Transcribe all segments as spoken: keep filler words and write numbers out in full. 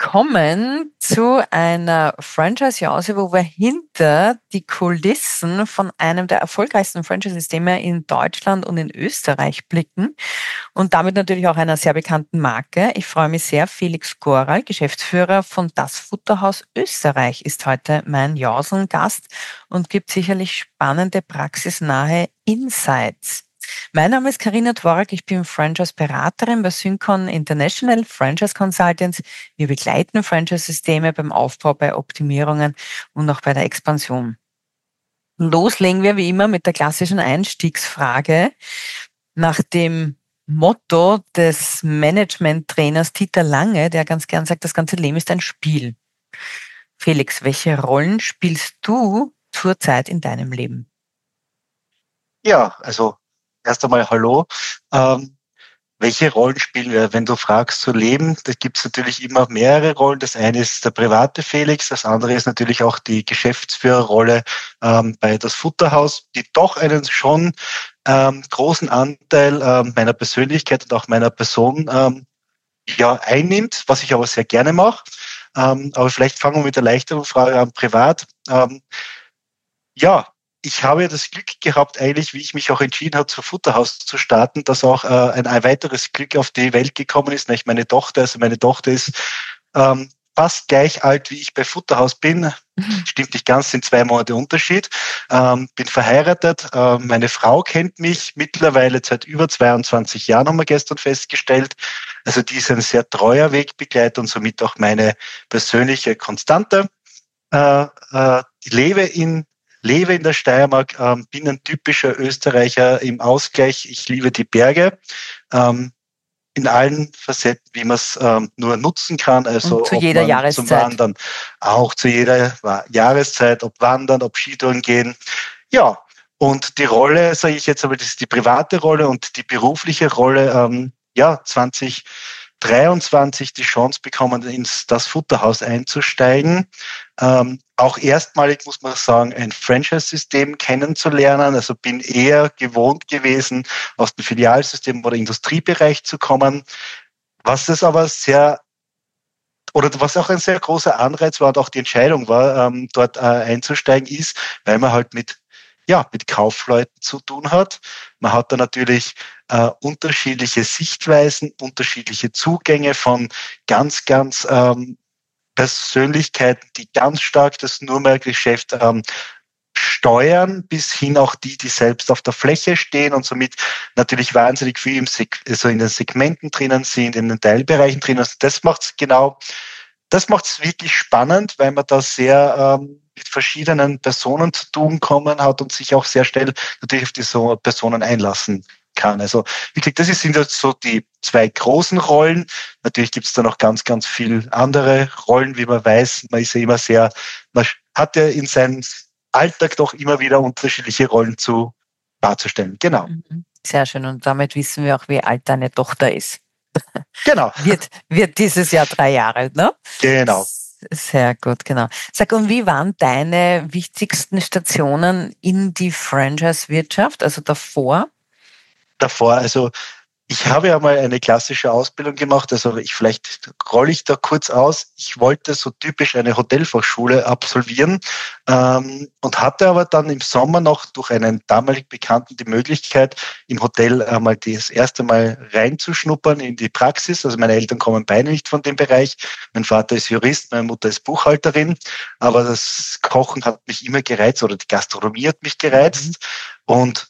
willkommen zu einer Franchise-Jause, wo wir hinter die Kulissen von einem der erfolgreichsten Franchise-Systeme in Deutschland und in Österreich blicken und damit natürlich auch einer sehr bekannten Marke. Ich freue mich sehr. Felix Goral, Geschäftsführer von Das Futterhaus Österreich, ist heute mein Jausengast und gibt sicherlich spannende praxisnahe Insights. Mein Name ist Carina Dvorak, ich bin Franchise-Beraterin bei Syncon International Franchise Consultants. Wir begleiten Franchise-Systeme beim Aufbau, bei Optimierungen und auch bei der Expansion. Loslegen wir wie immer mit der klassischen Einstiegsfrage nach dem Motto des Management-Trainers Dieter Lange, der ganz gern sagt, das ganze Leben ist ein Spiel. Felix, welche Rollen spielst du zurzeit in deinem Leben? Ja, also erst einmal hallo. Ähm, welche Rollen spielen wir? Wenn du fragst zu Leben, da gibt es natürlich immer mehrere Rollen. Das eine ist der private Felix, das andere ist natürlich auch die Geschäftsführerrolle ähm, bei Das Futterhaus, die doch einen schon ähm, großen Anteil ähm, meiner Persönlichkeit und auch meiner Person ähm, ja einnimmt, was ich aber sehr gerne mache. Ähm, aber vielleicht fangen wir mit der leichteren Frage an, privat. Ähm, ja, ich habe ja das Glück gehabt, eigentlich, wie ich mich auch entschieden habe, zu Futterhaus zu starten, dass auch äh, ein, ein weiteres Glück auf die Welt gekommen ist, nämlich meine Tochter. Also meine Tochter ist ähm, fast gleich alt, wie ich bei Futterhaus bin. Stimmt nicht ganz, sind zwei Monate Unterschied. Ähm, bin verheiratet. Äh, meine Frau kennt mich mittlerweile seit über zweiundzwanzig Jahren, haben wir gestern festgestellt. Also die ist ein sehr treuer Wegbegleiter und somit auch meine persönliche Konstante. Äh, äh, ich lebe in lebe in der Steiermark, ähm, bin ein typischer Österreicher im Ausgleich. Ich liebe die Berge ähm, in allen Facetten, wie man es ähm, nur nutzen kann. Also und zu ob jeder man Jahreszeit. Zum Wandern, auch zu jeder Jahreszeit, ob Wandern, ob Skitouren gehen. Ja, und die Rolle, sage ich jetzt aber, das ist die private Rolle und die berufliche Rolle, ähm, ja, zwanzig dreiundzwanzig die Chance bekommen, ins Das Futterhaus einzusteigen. Ähm, auch erstmalig, muss man sagen, ein Franchise-System kennenzulernen. Also bin eher gewohnt gewesen, aus dem Filialsystem oder Industriebereich zu kommen. Was es aber sehr, oder was auch ein sehr großer Anreiz war und auch die Entscheidung war, ähm, dort äh, einzusteigen, ist, weil man halt mit ja, mit Kaufleuten zu tun hat. Man hat da natürlich äh, unterschiedliche Sichtweisen, unterschiedliche Zugänge von ganz, ganz ähm, Persönlichkeiten, die ganz stark das Nuremberg-Geschäft ähm, steuern, bis hin auch die, die selbst auf der Fläche stehen und somit natürlich wahnsinnig viel im Seg- also in den Segmenten drinnen sind, in den Teilbereichen drinnen. Also das macht's genau, das macht's wirklich spannend, weil man da sehr ähm, mit verschiedenen Personen zu tun kommen hat und sich auch sehr schnell natürlich auf diese Personen einlassen kann. Also wie gesagt, das sind jetzt so die zwei großen Rollen. Natürlich gibt es da noch ganz, ganz viel andere Rollen, wie man weiß. Man ist ja immer sehr, man hat ja in seinem Alltag doch immer wieder unterschiedliche Rollen zu darzustellen. Genau. Sehr schön. Und damit wissen wir auch, wie alt deine Tochter ist. Genau. Wird, wird dieses Jahr drei Jahre alt, ne? Genau. Sehr gut, genau. Sag, und wie waren deine wichtigsten Stationen in die Franchise-Wirtschaft, also davor? Davor, also ich habe ja mal eine klassische Ausbildung gemacht, also ich vielleicht rolle ich da kurz aus. Ich wollte so typisch eine Hotelfachschule absolvieren ähm, und hatte aber dann im Sommer noch durch einen damalig Bekannten die Möglichkeit, im Hotel einmal das erste Mal reinzuschnuppern in die Praxis. Also meine Eltern kommen beide nicht von dem Bereich. Mein Vater ist Jurist, meine Mutter ist Buchhalterin, aber das Kochen hat mich immer gereizt oder die Gastronomie hat mich gereizt und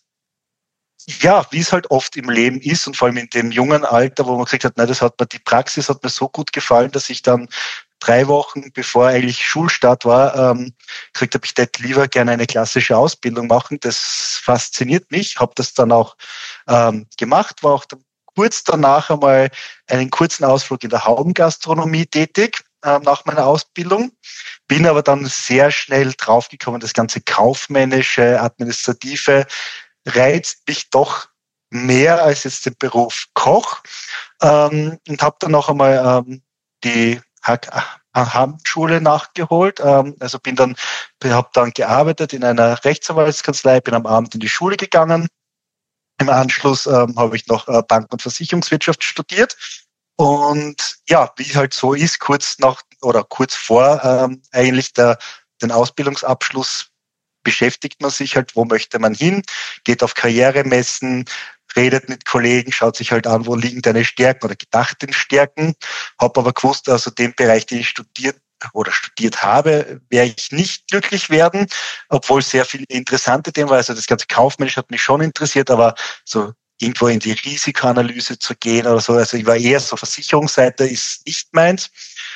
ja, wie es halt oft im Leben ist und vor allem in dem jungen Alter, wo man gesagt hat, nein, das hat mir, die Praxis hat mir so gut gefallen, dass ich dann drei Wochen, bevor eigentlich Schulstart war, ähm, gesagt habe, ich hätte lieber gerne eine klassische Ausbildung machen. Das fasziniert mich, habe das dann auch ähm, gemacht, war auch dann kurz danach einmal einen kurzen Ausflug in der Haubengastronomie tätig äh, nach meiner Ausbildung. Bin aber dann sehr schnell draufgekommen, das ganze kaufmännische, administrative reizt mich doch mehr als jetzt den Beruf Koch ähm, und habe dann noch einmal ähm, die Hauptschule nachgeholt. Ähm, also bin dann, habe dann gearbeitet in einer Rechtsanwaltskanzlei, bin am Abend in die Schule gegangen. Im Anschluss ähm, habe ich noch äh, Bank- und Versicherungswirtschaft studiert Und ja, wie es halt so ist, kurz nach oder kurz vor ähm, eigentlich der, den Ausbildungsabschluss beschäftigt man sich halt, wo möchte man hin, geht auf Karrieremessen, redet mit Kollegen, schaut sich halt an, wo liegen deine Stärken oder gedachten Stärken. Habe aber gewusst, also den Bereich, den ich studiert oder studiert habe, werde ich nicht glücklich werden, obwohl sehr viele interessante Themen war. Also das ganze Kaufmännische hat mich schon interessiert, aber so irgendwo in die Risikoanalyse zu gehen oder so, also ich war eher so Versicherungsseite, ist nicht meins.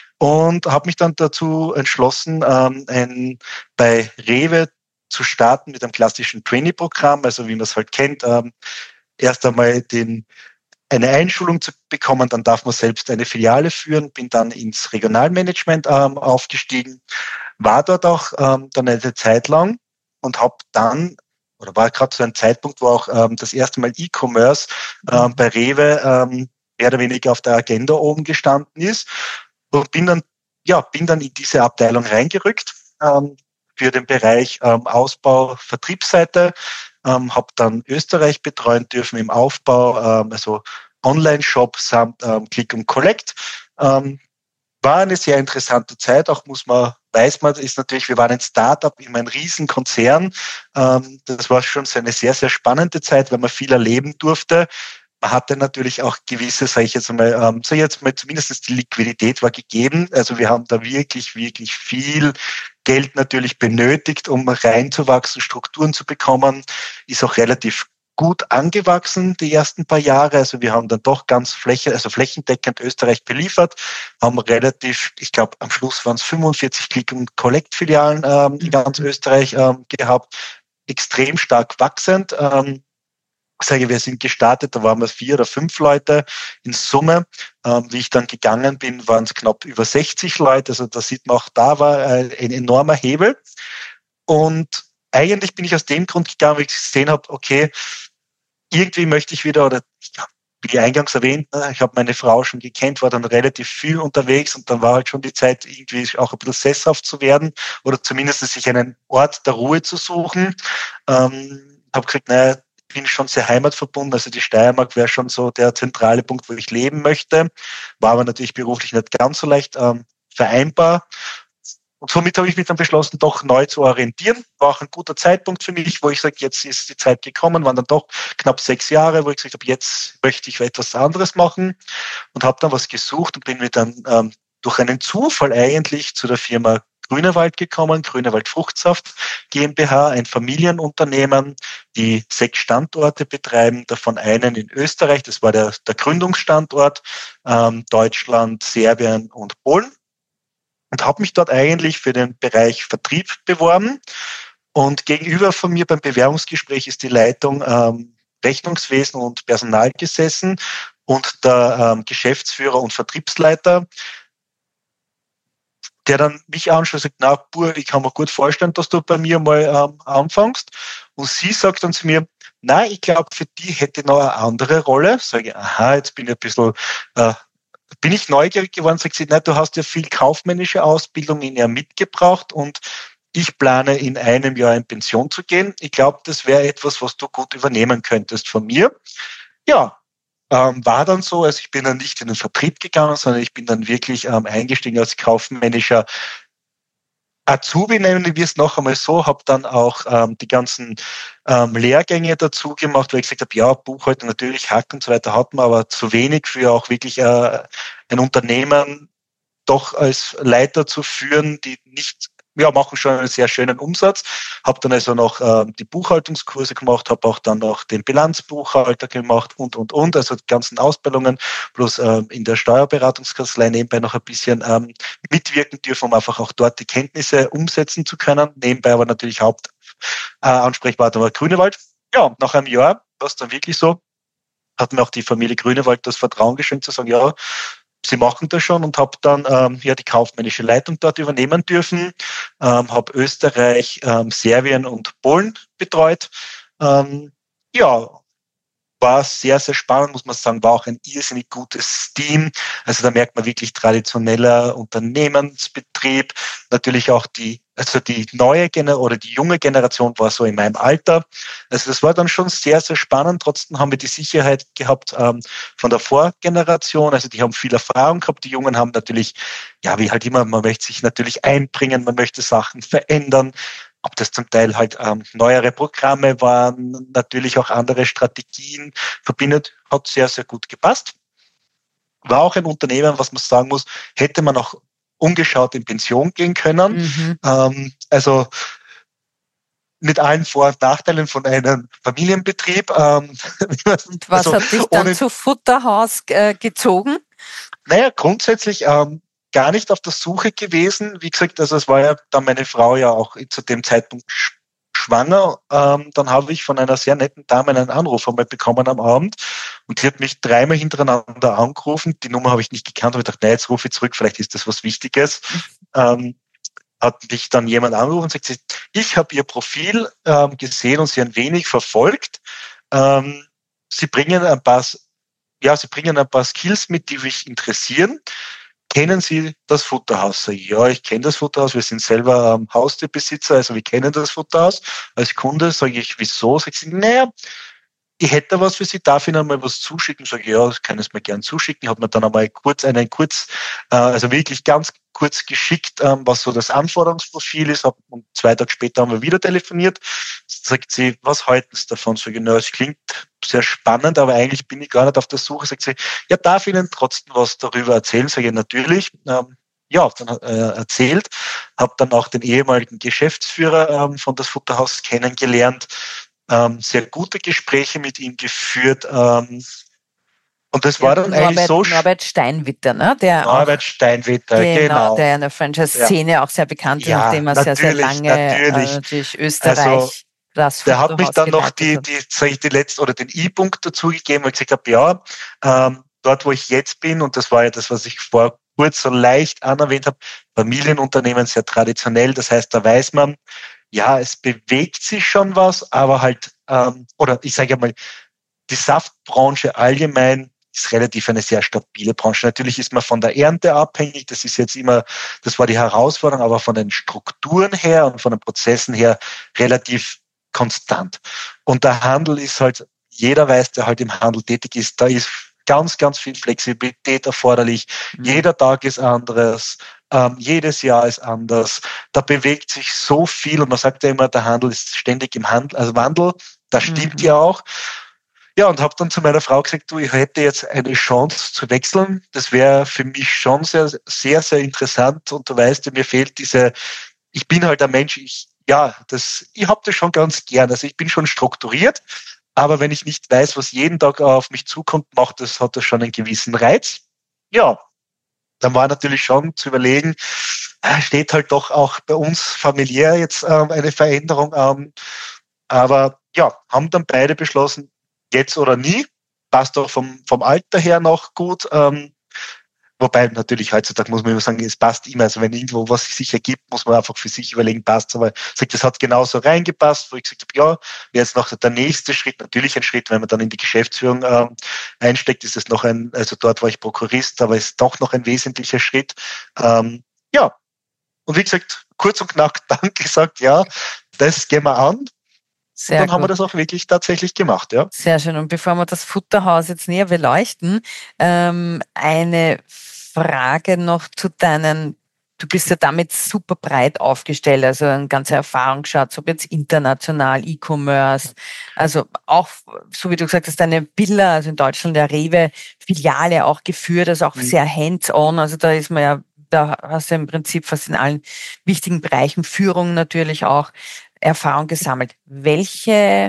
Und habe mich dann dazu entschlossen, ähm, ein, bei Rewe zu starten mit einem klassischen Trainee-Programm, also wie man es halt kennt, ähm, erst einmal den, eine Einschulung zu bekommen, dann darf man selbst eine Filiale führen, bin dann ins Regionalmanagement ähm, aufgestiegen, war dort auch ähm, dann eine Zeit lang und habe dann, oder war gerade zu einem Zeitpunkt, wo auch ähm, das erste Mal E-Commerce ähm, bei Rewe ähm, mehr oder weniger auf der Agenda oben gestanden ist und bin dann, ja, bin dann in diese Abteilung reingerückt ähm, für den Bereich ähm, Ausbau, Vertriebsseite. Ähm, habe dann Österreich betreuen dürfen im Aufbau, ähm, also Online-Shop samt ähm, Click und Collect. Ähm, war eine sehr interessante Zeit, auch muss man, weiß man, ist natürlich, wir waren ein Startup in einem riesen Konzern. Ähm, das war schon so eine sehr, sehr spannende Zeit, weil man viel erleben durfte. Man hatte natürlich auch gewisse, sage ich jetzt mal, ähm, sag ich jetzt mal, zumindest die Liquidität war gegeben. Also wir haben da wirklich, wirklich viel Geld natürlich benötigt, um reinzuwachsen, Strukturen zu bekommen. Ist auch relativ gut angewachsen die ersten paar Jahre. Also wir haben dann doch ganz fläche, also flächendeckend Österreich beliefert, haben relativ, ich glaube am Schluss waren es fünfundvierzig Click- und Collect-Filialen ähm, in ganz Österreich ähm, gehabt, extrem stark wachsend. Ähm, Ich sage, wir sind gestartet, da waren wir vier oder fünf Leute in Summe. Ähm, wie ich dann gegangen bin, waren es knapp über sechzig Leute. Also da sieht man auch, da war ein, ein enormer Hebel. Und eigentlich bin ich aus dem Grund gegangen, weil ich gesehen habe, okay, irgendwie möchte ich wieder, oder ja, wie eingangs erwähnt, ne, ich habe meine Frau schon gekannt, war dann relativ viel unterwegs und dann war halt schon die Zeit, irgendwie auch ein bisschen sesshaft zu werden oder zumindest sich einen Ort der Ruhe zu suchen. Ähm, habe gesagt, naja, ich bin schon sehr heimatverbunden, also die Steiermark wäre schon so der zentrale Punkt, wo ich leben möchte, war aber natürlich beruflich nicht ganz so leicht ähm, vereinbar. Und somit habe ich mich dann beschlossen, doch neu zu orientieren. War auch ein guter Zeitpunkt für mich, wo ich sage, jetzt ist die Zeit gekommen, waren dann doch knapp sechs Jahre, wo ich gesagt habe, jetzt möchte ich etwas anderes machen und habe dann was gesucht und bin mir dann ähm, durch einen Zufall eigentlich zu der Firma Grünewald gekommen, Grünewald Fruchtsaft GmbH, ein Familienunternehmen, die sechs Standorte betreiben, davon einen in Österreich, das war der, der Gründungsstandort, ähm, Deutschland, Serbien und Polen. Und habe mich dort eigentlich für den Bereich Vertrieb beworben. Und gegenüber von mir beim Bewerbungsgespräch ist die Leitung ähm, Rechnungswesen und Personal gesessen und der ähm, Geschäftsführer und Vertriebsleiter, der dann mich anschaut und sagt, na, Bur, ich kann mir gut vorstellen, dass du bei mir mal ähm, anfängst. Und sie sagt dann zu mir, na, ich glaube, für die hätte ich noch eine andere Rolle. Sage ich, aha, jetzt bin ich ein bisschen äh, bin ich neugierig geworden, sage sie, na, du hast ja viel kaufmännische Ausbildung in ihr mitgebracht und ich plane in einem Jahr in Pension zu gehen. Ich glaube, das wäre etwas, was du gut übernehmen könntest von mir. Ja, ähm, war dann so, also ich bin dann nicht in den Vertrieb gegangen, sondern ich bin dann wirklich ähm, eingestiegen als kaufmännischer Azubi, nennen wir es noch einmal so, habe dann auch ähm, die ganzen ähm, Lehrgänge dazu gemacht, weil ich gesagt habe, ja, Buchhaltung natürlich, Hack und so weiter hat man, aber zu wenig für auch wirklich äh, ein Unternehmen doch als Leiter zu führen, die nicht, ja, machen schon einen sehr schönen Umsatz. Habe dann also noch ähm, die Buchhaltungskurse gemacht, habe auch dann noch den Bilanzbuchhalter gemacht und, und, und, also die ganzen Ausbildungen, bloß ähm, in der Steuerberatungskanzlei nebenbei noch ein bisschen ähm, mitwirken dürfen, um einfach auch dort die Kenntnisse umsetzen zu können. Nebenbei aber natürlich Hauptansprechpartner äh, war Grünewald. Ja, nach einem Jahr war es dann wirklich so, hat mir auch die Familie Grünewald das Vertrauen geschenkt, zu sagen, ja, sie machen das schon und habe dann ähm, ja die kaufmännische Leitung dort übernehmen dürfen, ähm, habe Österreich, ähm, Serbien und Polen betreut. Ähm, ja, war sehr, sehr spannend, muss man sagen, war auch ein irrsinnig gutes Team. Also da merkt man wirklich traditioneller Unternehmensbetrieb, natürlich auch die also die neue Gener oder die junge Generation war so in meinem Alter. Also das war dann schon sehr, sehr spannend. Trotzdem haben wir die Sicherheit gehabt ähm, von der Vorgeneration. Also die haben viel Erfahrung gehabt. Die Jungen haben natürlich, ja, wie halt immer, man möchte sich natürlich einbringen, man möchte Sachen verändern. Ob das zum Teil halt ähm, neuere Programme waren, natürlich auch andere Strategien verbindet, hat sehr, sehr gut gepasst. War auch ein Unternehmen, was man sagen muss, hätte man auch umgeschaut in Pension gehen können. Mhm. Ähm, also mit allen Vor- und Nachteilen von einem Familienbetrieb. Ähm, Und was also hat dich dann ohne, zu Futterhaus äh, gezogen? naja, grundsätzlich ähm, gar nicht auf der Suche gewesen. Wie gesagt, also es war ja dann meine Frau ja auch zu dem Zeitpunkt sch- schwanger. Ähm, dann habe ich von einer sehr netten Dame einen Anruf einmal bekommen am Abend und die hat mich dreimal hintereinander angerufen. Die Nummer habe ich nicht gekannt, habe ich gedacht, nein, jetzt rufe ich zurück, vielleicht ist das was Wichtiges. Ähm, hat mich dann jemand angerufen und sagt, ich habe Ihr Profil ähm, gesehen und Sie ein wenig verfolgt. Ähm, Sie bringen ein paar, ja, Sie bringen ein paar Skills mit, die mich interessieren. Kennen Sie das Futterhaus? Ja, ich kenne das Futterhaus. Wir sind selber ähm, Haustierbesitzer, also wir kennen das Futterhaus. Als Kunde sage ich, wieso? Sagt sie, naja, ich hätte was für Sie, darf Ihnen einmal was zuschicken? Sage ich, ja, das kann es mir gern zuschicken. Hat mir dann einmal kurz einen kurz, äh, also wirklich ganz kurz geschickt, ähm, was so das Anforderungsprofil ist. Und zwei Tage später haben wir wieder telefoniert. Sagt sie, was halten Sie davon? Sage ich, na, es klingt sehr spannend, aber eigentlich bin ich gar nicht auf der Suche. Sagt sie, ja, darf ich Ihnen trotzdem was darüber erzählen? Sage ich, natürlich. Ähm, ja, dann äh, erzählt, habe dann auch den ehemaligen Geschäftsführer ähm, von das Futterhaus kennengelernt. Ähm, sehr gute Gespräche mit ihm geführt. Ähm, und das war Der dann eigentlich Norbert, so, Norbert Steinwitter, ne? Der auch, Norbert Steinwetter, genau, genau. der in der Ja, Franchise-Szene auch sehr bekannt ist, ja, nachdem er sehr, sehr natürlich, lange äh, natürlich. natürlich Also Österreich das der hat mich Futterhaus dann noch geleitet die, hat. die, sag ich, die letzte oder den E-Punkt dazugegeben, weil ich gesagt habe, ja, ähm, dort, wo ich jetzt bin, und das war ja das, was ich vor kurz so leicht anerwähnt habe, Familienunternehmen sehr traditionell. Das heißt, da weiß man, ja, es bewegt sich schon was, aber halt, ähm, oder ich sage mal, die Saftbranche allgemein ist relativ eine sehr stabile Branche. Natürlich ist man von der Ernte abhängig. Das ist jetzt immer, das war die Herausforderung, aber von den Strukturen her und von den Prozessen her relativ konstant. Und der Handel ist halt, jeder weiß, der halt im Handel tätig ist, da ist ganz, ganz viel Flexibilität erforderlich. Mhm. Jeder Tag ist anderes. Ähm, jedes Jahr ist anders. Da bewegt sich so viel und man sagt ja immer, der Handel ist ständig im Handel, also Wandel. Das stimmt Mhm. ja auch. Ja, und habe dann zu meiner Frau gesagt, du, ich hätte jetzt eine Chance zu wechseln. Das wäre für mich schon sehr, sehr, sehr interessant. Und du weißt, mir fehlt diese, ich bin halt ein Mensch, ich, ja, das, ich habe das schon ganz gern. Also ich bin schon strukturiert, aber wenn ich nicht weiß, was jeden Tag auf mich zukommt, macht das, hat das schon einen gewissen Reiz. Ja, dann war natürlich schon zu überlegen, steht halt doch auch bei uns familiär jetzt ähm, eine Veränderung an. Aber ja, haben dann beide beschlossen, jetzt oder nie. Passt auch vom, vom Alter her noch gut. Ähm, wobei natürlich heutzutage muss man immer sagen, es passt immer. Also wenn irgendwo was sich ergibt, muss man einfach für sich überlegen, passt. Aber ich sage, das hat genauso reingepasst, wo ich gesagt habe, ja, wäre jetzt noch der nächste Schritt, natürlich ein Schritt, wenn man dann in die Geschäftsführung ähm, einsteckt, ist es noch ein, also dort war ich Prokurist, aber ist doch noch ein wesentlicher Schritt. Ähm, ja, und wie gesagt, kurz und knapp dann gesagt, ja, das gehen wir an. Und Sehr dann haben wir gut. das auch wirklich tatsächlich gemacht, ja. Sehr schön. Und bevor wir das Futterhaus jetzt näher beleuchten, ähm, eine Frage noch zu deinen, du bist ja damit super breit aufgestellt, also ein ganzer Erfahrungsschatz, ob jetzt international, E-Commerce, also auch, so wie du gesagt hast, deine Billa, also in Deutschland der Rewe-Filiale auch geführt, also auch Mhm. sehr hands-on, also da ist man ja, da hast du im Prinzip fast in allen wichtigen Bereichen, Führung natürlich auch, Erfahrung gesammelt. Welche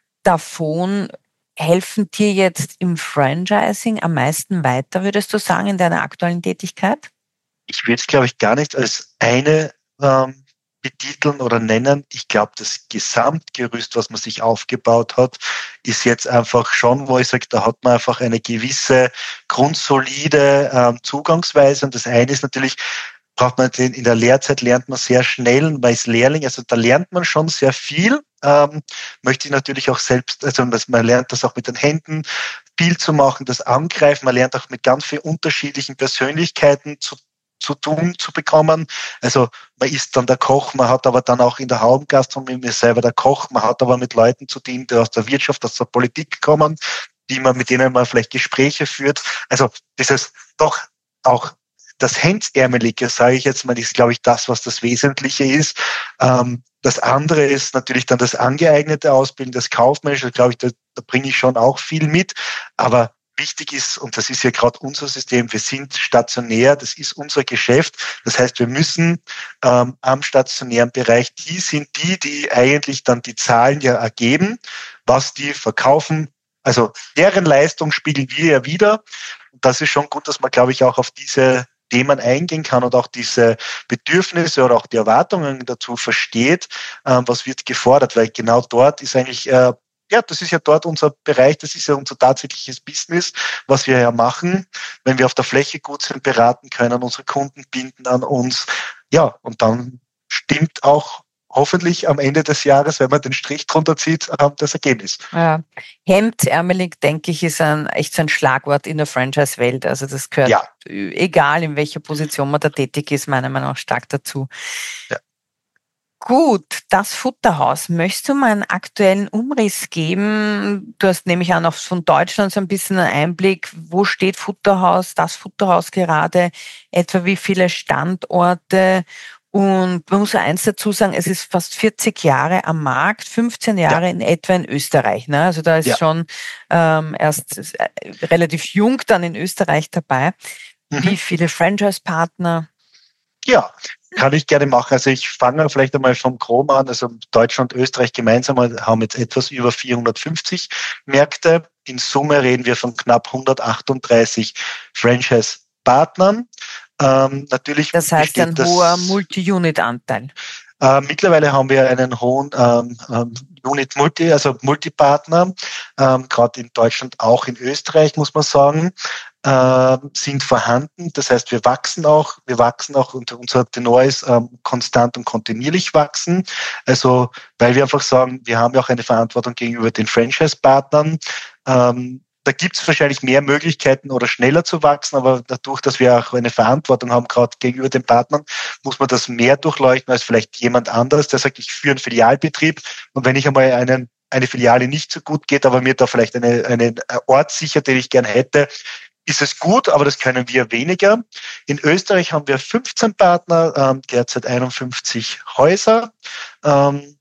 davon helfen dir jetzt im Franchising am meisten weiter, würdest du sagen, in deiner aktuellen Tätigkeit? Ich würde es, glaube ich, gar nicht als eine ähm, betiteln oder nennen. Ich glaube, das Gesamtgerüst, was man sich aufgebaut hat, ist jetzt einfach schon, wo ich sage, da hat man einfach eine gewisse grundsolide ähm, Zugangsweise. Und das eine ist natürlich, braucht man den, in der Lehrzeit lernt man sehr schnell, man ist Lehrling, also da lernt man schon sehr viel. Ähm, möchte ich natürlich auch selbst, also man lernt das auch mit den Händen viel zu machen, das Angreifen, man lernt auch mit ganz vielen unterschiedlichen Persönlichkeiten zu zu tun zu bekommen. Also man ist dann der Koch, man hat aber dann auch in der Hauptgastronomie selber der Koch, man hat aber mit Leuten zu tun, die aus der Wirtschaft, aus der Politik kommen, die man, mit denen man vielleicht Gespräche führt. Also dieses doch auch das Hemdsärmelige, sage ich jetzt mal, ist, glaube ich, das, was das Wesentliche ist. Ähm, das andere ist natürlich dann das angeeignete Ausbilden, das Kaufmännische, glaube ich, da, da bringe ich schon auch viel mit. Aber wichtig ist, und das ist ja gerade unser System, wir sind stationär, das ist unser Geschäft. Das heißt, wir müssen ähm, am stationären Bereich, die sind die, die eigentlich dann die Zahlen ja ergeben, was die verkaufen. Also deren Leistung spiegeln wir ja wieder. Und das ist schon gut, dass man, glaube ich, auch auf diese Themen eingehen kann und auch diese Bedürfnisse oder auch die Erwartungen dazu versteht, ähm, was wird gefordert, weil genau dort ist eigentlich, äh, ja, das ist ja dort unser Bereich, das ist ja unser tatsächliches Business, was wir ja machen, wenn wir auf der Fläche gut sind, beraten können, unsere Kunden binden an uns, ja, und dann stimmt auch hoffentlich am Ende des Jahres, wenn man den Strich drunter zieht, das Ergebnis. Ja. Hemdsärmelig, denke ich, ist ein echt so ein Schlagwort in der Franchise-Welt. Also das gehört, ja. egal in welcher Position man da tätig ist, meiner Meinung nach stark dazu. Ja. Gut, das Futterhaus. Möchtest du mal einen aktuellen Umriss geben? Du hast nämlich auch noch von Deutschland so ein bisschen einen Einblick. Wo steht Futterhaus, das Futterhaus gerade? Etwa wie viele Standorte? Und man muss ja eins dazu sagen, es ist fast vierzig Jahre am Markt, fünfzehn Jahre ja. in etwa in Österreich. Ne? Also da ist ja. schon ähm, erst äh, relativ jung dann in Österreich dabei. Mhm. Wie viele Franchise-Partner? Ja, kann ich gerne machen. Also ich fange vielleicht einmal vom Chrom an. Also Deutschland und Österreich gemeinsam haben jetzt etwas über vierhundertfünfzig Märkte. In Summe reden wir von knapp hundertachtunddreißig Franchise-Partnern. Ähm, natürlich das heißt ein das, hoher Multi-Unit-Anteil. Äh, mittlerweile haben wir einen hohen ähm, ähm, Unit-Multi, also Multipartner, ähm, gerade in Deutschland, auch in Österreich, muss man sagen, äh, sind vorhanden. Das heißt, wir wachsen auch, wir wachsen auch und unser Tenor ist ähm, konstant und kontinuierlich wachsen. Also, weil wir einfach sagen, wir haben ja auch eine Verantwortung gegenüber den Franchise-Partnern. Ähm, Da gibt es wahrscheinlich mehr Möglichkeiten oder schneller zu wachsen, aber dadurch, dass wir auch eine Verantwortung haben, gerade gegenüber den Partnern, muss man das mehr durchleuchten als vielleicht jemand anderes, der sagt, ich führe einen Filialbetrieb und wenn ich einmal einen, eine Filiale nicht so gut geht, aber mir da vielleicht eine, einen Ort sichert, den ich gern hätte, ist es gut, aber das können wir weniger. In Österreich haben wir fünfzehn Partner, ähm, derzeit einundfünfzig Häuser. Ähm,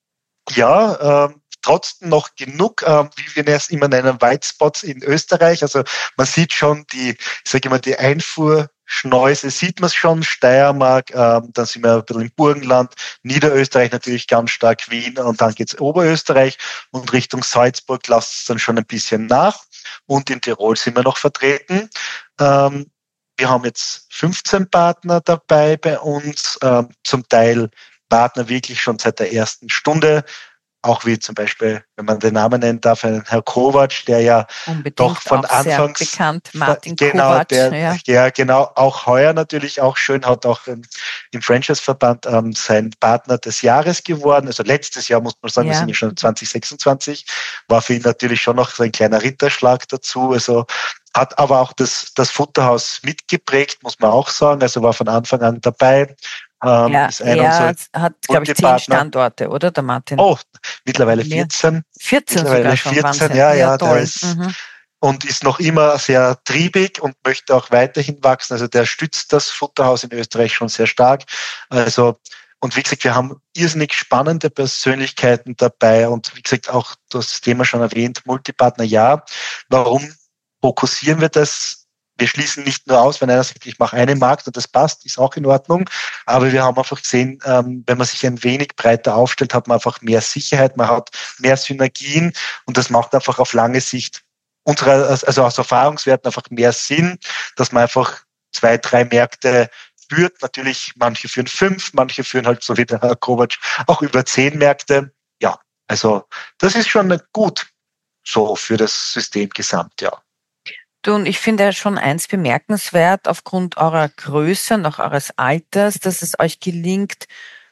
ja, ähm, trotzdem noch genug, äh, wie wir es immer nennen, White Spots in Österreich. Also man sieht schon die, ich sage immer, die Einfuhrschneuse sieht man schon, Steiermark, äh, dann sind wir ein bisschen im Burgenland, Niederösterreich natürlich ganz stark, Wien und dann geht's Oberösterreich und Richtung Salzburg lasst es dann schon ein bisschen nach und in Tirol sind wir noch vertreten. Ähm, wir haben jetzt fünfzehn Partner dabei bei uns, äh, zum Teil Partner wirklich schon seit der ersten Stunde, auch wie zum Beispiel, wenn man den Namen nennen darf, einen Herr Kovac, der ja Unbedingt doch von auch Anfangs sehr bekannt, Martin genau, Kovac. Der, ja. ja, genau, auch heuer natürlich auch schön, hat auch ähm, im Franchise-Verband ähm, sein Partner des Jahres geworden. Also letztes Jahr muss man sagen, ja. Wir sind ja schon zwanzig sechsundzwanzig, war für ihn natürlich schon noch so ein kleiner Ritterschlag dazu. Also hat aber auch das, das Futterhaus mitgeprägt, muss man auch sagen. Also war von Anfang an dabei. Ähm, ja, er hat, glaube ich, zehn Standorte, oder, der Martin? Oh, mittlerweile vierzehn. vierzehn mittlerweile sogar schon, vierzehn, Wahnsinn. ja, ja, ja, toll. ist, mhm. Und ist noch immer sehr triebig und möchte auch weiterhin wachsen. Also der stützt das Futterhaus in Österreich schon sehr stark. Also, und wie gesagt, wir haben irrsinnig spannende Persönlichkeiten dabei und wie gesagt, auch das Thema schon erwähnt, Multipartner, ja. Warum fokussieren wir das? Wir schließen nicht nur aus, wenn einer sagt, ich mache einen Markt und das passt, ist auch in Ordnung. Aber wir haben einfach gesehen, wenn man sich ein wenig breiter aufstellt, hat man einfach mehr Sicherheit, man hat mehr Synergien und das macht einfach auf lange Sicht unserer, also aus Erfahrungswerten einfach mehr Sinn, dass man einfach zwei, drei Märkte führt. Natürlich, manche führen fünf, manche führen halt, so wie der Herr Kovac, auch über zehn Märkte. Ja, also das ist schon gut so für das System gesamt, ja. Du, und ich finde schon eins bemerkenswert aufgrund eurer Größe und auch eures Alters, dass es euch gelingt,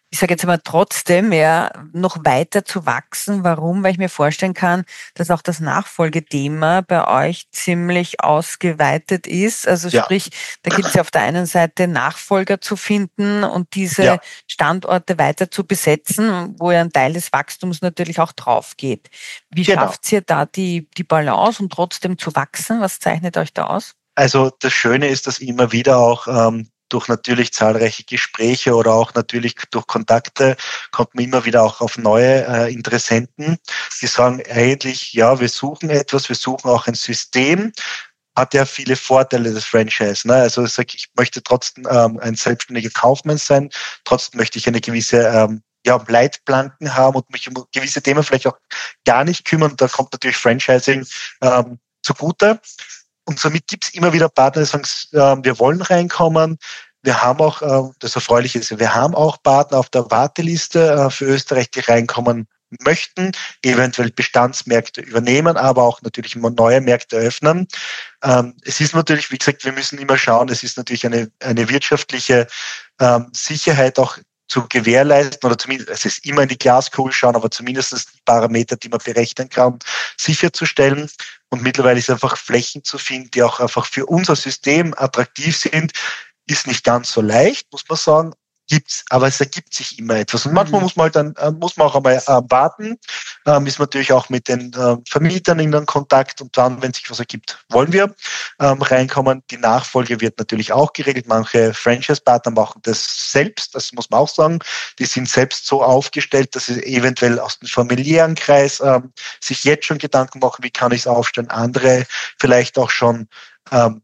ich sage jetzt mal trotzdem, ja, noch weiter zu wachsen. Warum? Weil ich mir vorstellen kann, dass auch das Nachfolgethema bei euch ziemlich ausgeweitet ist. Also Ja, sprich, da gibt es ja auf der einen Seite Nachfolger zu finden und diese ja, Standorte weiter zu besetzen, wo ja ein Teil des Wachstums natürlich auch drauf geht. Wie genau. schafft ihr da die, die Balance, um trotzdem zu wachsen? Was zeichnet euch da aus? Also das Schöne ist, dass immer wieder auch ähm, durch natürlich zahlreiche Gespräche oder auch natürlich durch Kontakte kommt man immer wieder auch auf neue äh, Interessenten, die sagen eigentlich, ja, wir suchen etwas, wir suchen auch ein System, hat ja viele Vorteile des Franchise. Ne? Also ich sage, ich möchte trotzdem ähm, ein selbstständiger Kaufmann sein, trotzdem möchte ich eine gewisse ähm, ja, Leitplanken haben und mich um gewisse Themen vielleicht auch gar nicht kümmern. Da kommt natürlich Franchising ähm, zugute. Und somit gibt es immer wieder Partner, die sagen, äh, wir wollen reinkommen. Wir haben auch, äh, das Erfreuliche ist, wir haben auch Partner auf der Warteliste äh, für Österreich, die reinkommen möchten, eventuell Bestandsmärkte übernehmen, aber auch natürlich immer neue Märkte öffnen. Ähm, es ist natürlich, wie gesagt, wir müssen immer schauen, es ist natürlich eine, eine wirtschaftliche ähm, Sicherheit auch zu gewährleisten oder zumindest, es ist immer in die Glaskugel schauen, aber zumindest die Parameter, die man berechnen kann, sicherzustellen. Und mittlerweile ist einfach Flächen zu finden, die auch einfach für unser System attraktiv sind, ist nicht ganz so leicht, muss man sagen. Gibt's, aber es ergibt sich immer etwas. Und manchmal Mhm. muss man halt dann, äh, muss man auch einmal äh, warten, ähm, ist natürlich auch mit den äh, Vermietern in den Kontakt und dann, wenn sich was ergibt, wollen wir ähm, reinkommen. Die Nachfolge wird natürlich auch geregelt. Manche Franchise-Partner machen das selbst, das muss man auch sagen. Die sind selbst so aufgestellt, dass sie eventuell aus dem familiären Kreis ähm, sich jetzt schon Gedanken machen, wie kann ich es aufstellen. Andere vielleicht auch schon ähm,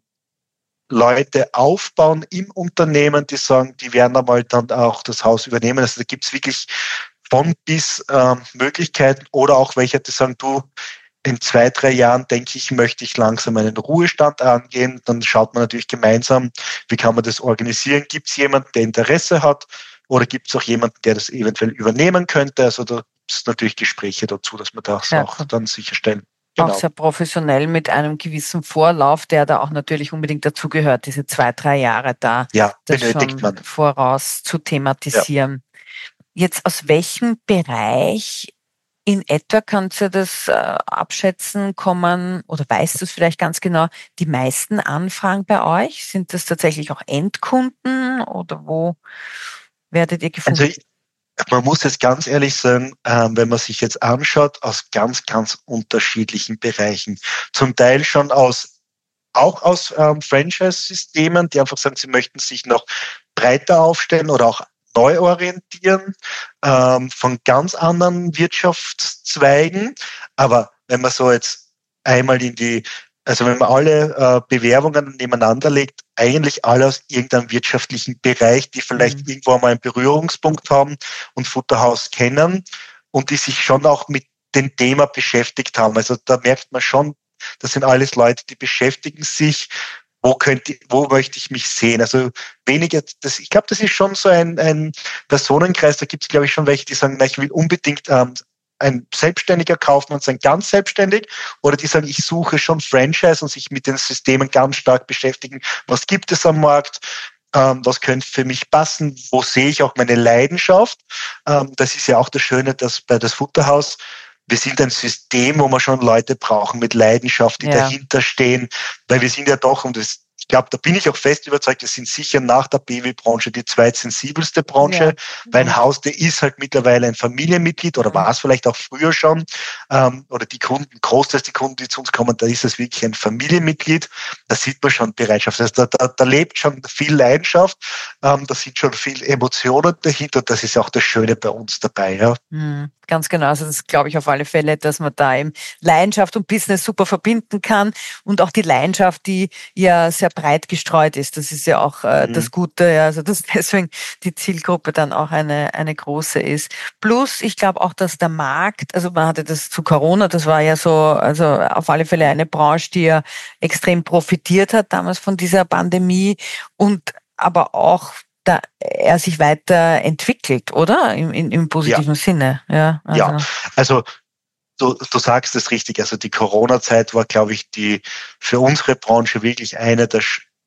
Leute aufbauen im Unternehmen, die sagen, die werden einmal dann auch das Haus übernehmen. Also da gibt es wirklich von bis äh, Möglichkeiten oder auch welche, die sagen, du, in zwei, drei Jahren, denke ich, möchte ich langsam einen Ruhestand angehen. Dann schaut man natürlich gemeinsam, wie kann man das organisieren. Gibt es jemanden, der Interesse hat oder gibt es auch jemanden, der das eventuell übernehmen könnte? Also da gibt es natürlich Gespräche dazu, dass wir das Sehr auch cool. dann sicherstellen. Auch Genau. sehr professionell mit einem gewissen Vorlauf, der da auch natürlich unbedingt dazugehört, diese zwei, drei Jahre da, Ja, das benötigt schon man. voraus zu Ja. thematisieren. Jetzt aus welchem Bereich in etwa kannst du das äh, abschätzen, kommen, oder weißt du es vielleicht ganz genau, die meisten Anfragen bei euch? Sind das tatsächlich auch Endkunden oder wo werdet ihr Also gefunden? ich, man muss jetzt ganz ehrlich sagen, ähm, wenn man sich jetzt anschaut, aus ganz, ganz unterschiedlichen Bereichen. Zum Teil schon aus, auch aus ähm, Franchise-Systemen, die einfach sagen, sie möchten sich noch breiter aufstellen oder auch neu orientieren, ähm, von ganz anderen Wirtschaftszweigen. Aber wenn man so jetzt einmal in die, also wenn man alle äh, Bewerbungen nebeneinander legt, eigentlich alle aus irgendeinem wirtschaftlichen Bereich, die vielleicht Mhm. irgendwo einmal einen Berührungspunkt haben und Futterhaus kennen und die sich schon auch mit dem Thema beschäftigt haben. Also da merkt man schon, das sind alles Leute, die beschäftigen sich, wo könnte, wo möchte ich mich sehen? Also weniger, das, ich glaube, das ist schon so ein, ein Personenkreis, da gibt es, glaube ich, schon welche, die sagen, na, ich will unbedingt ähm, ein selbstständiger Kaufmann sein, ganz selbstständig, oder die sagen, ich suche schon Franchise und sich mit den Systemen ganz stark beschäftigen. Was gibt es am Markt? Ähm, was könnte für mich passen? Wo sehe ich auch meine Leidenschaft? Ähm, das ist ja auch das Schöne, dass bei das Futterhaus wir sind ein System, wo wir schon Leute brauchen mit Leidenschaft, die Ja. dahinter stehen, weil wir sind ja doch, und das, ich glaube, da bin ich auch fest überzeugt, wir sind sicher nach der B W-Branche die zweitsensibelste Ja. Branche, weil ein Und, Haus, der ist halt mittlerweile ein Familienmitglied oder mhm. war es vielleicht auch früher schon, ähm, oder die Kunden, großteils die Kunden, die zu uns kommen, da ist es wirklich ein Familienmitglied, da sieht man schon Bereitschaft, also da, da, da lebt schon viel Leidenschaft, ähm, da sind schon viel Emotionen dahinter, das ist auch das Schöne bei uns dabei, ja. Mhm. Ganz genau. Also das glaube ich auf alle Fälle, dass man da eben Leidenschaft und Business super verbinden kann und auch die Leidenschaft, die ja sehr breit gestreut ist. Das ist ja auch äh, Mhm. das Gute, ja, also dass deswegen die Zielgruppe dann auch eine eine große ist. Plus, ich glaube auch, dass der Markt, also man hatte das zu Corona, das war ja so, also auf alle Fälle eine Branche, die ja extrem profitiert hat damals von dieser Pandemie und aber auch da er sich weiterentwickelt, oder? Im, im, im Ja, positiven Sinne, ja. ja. Also, Also Du, du sagst es richtig. Also die Corona-Zeit war, glaube ich, die für unsere Branche wirklich eine der,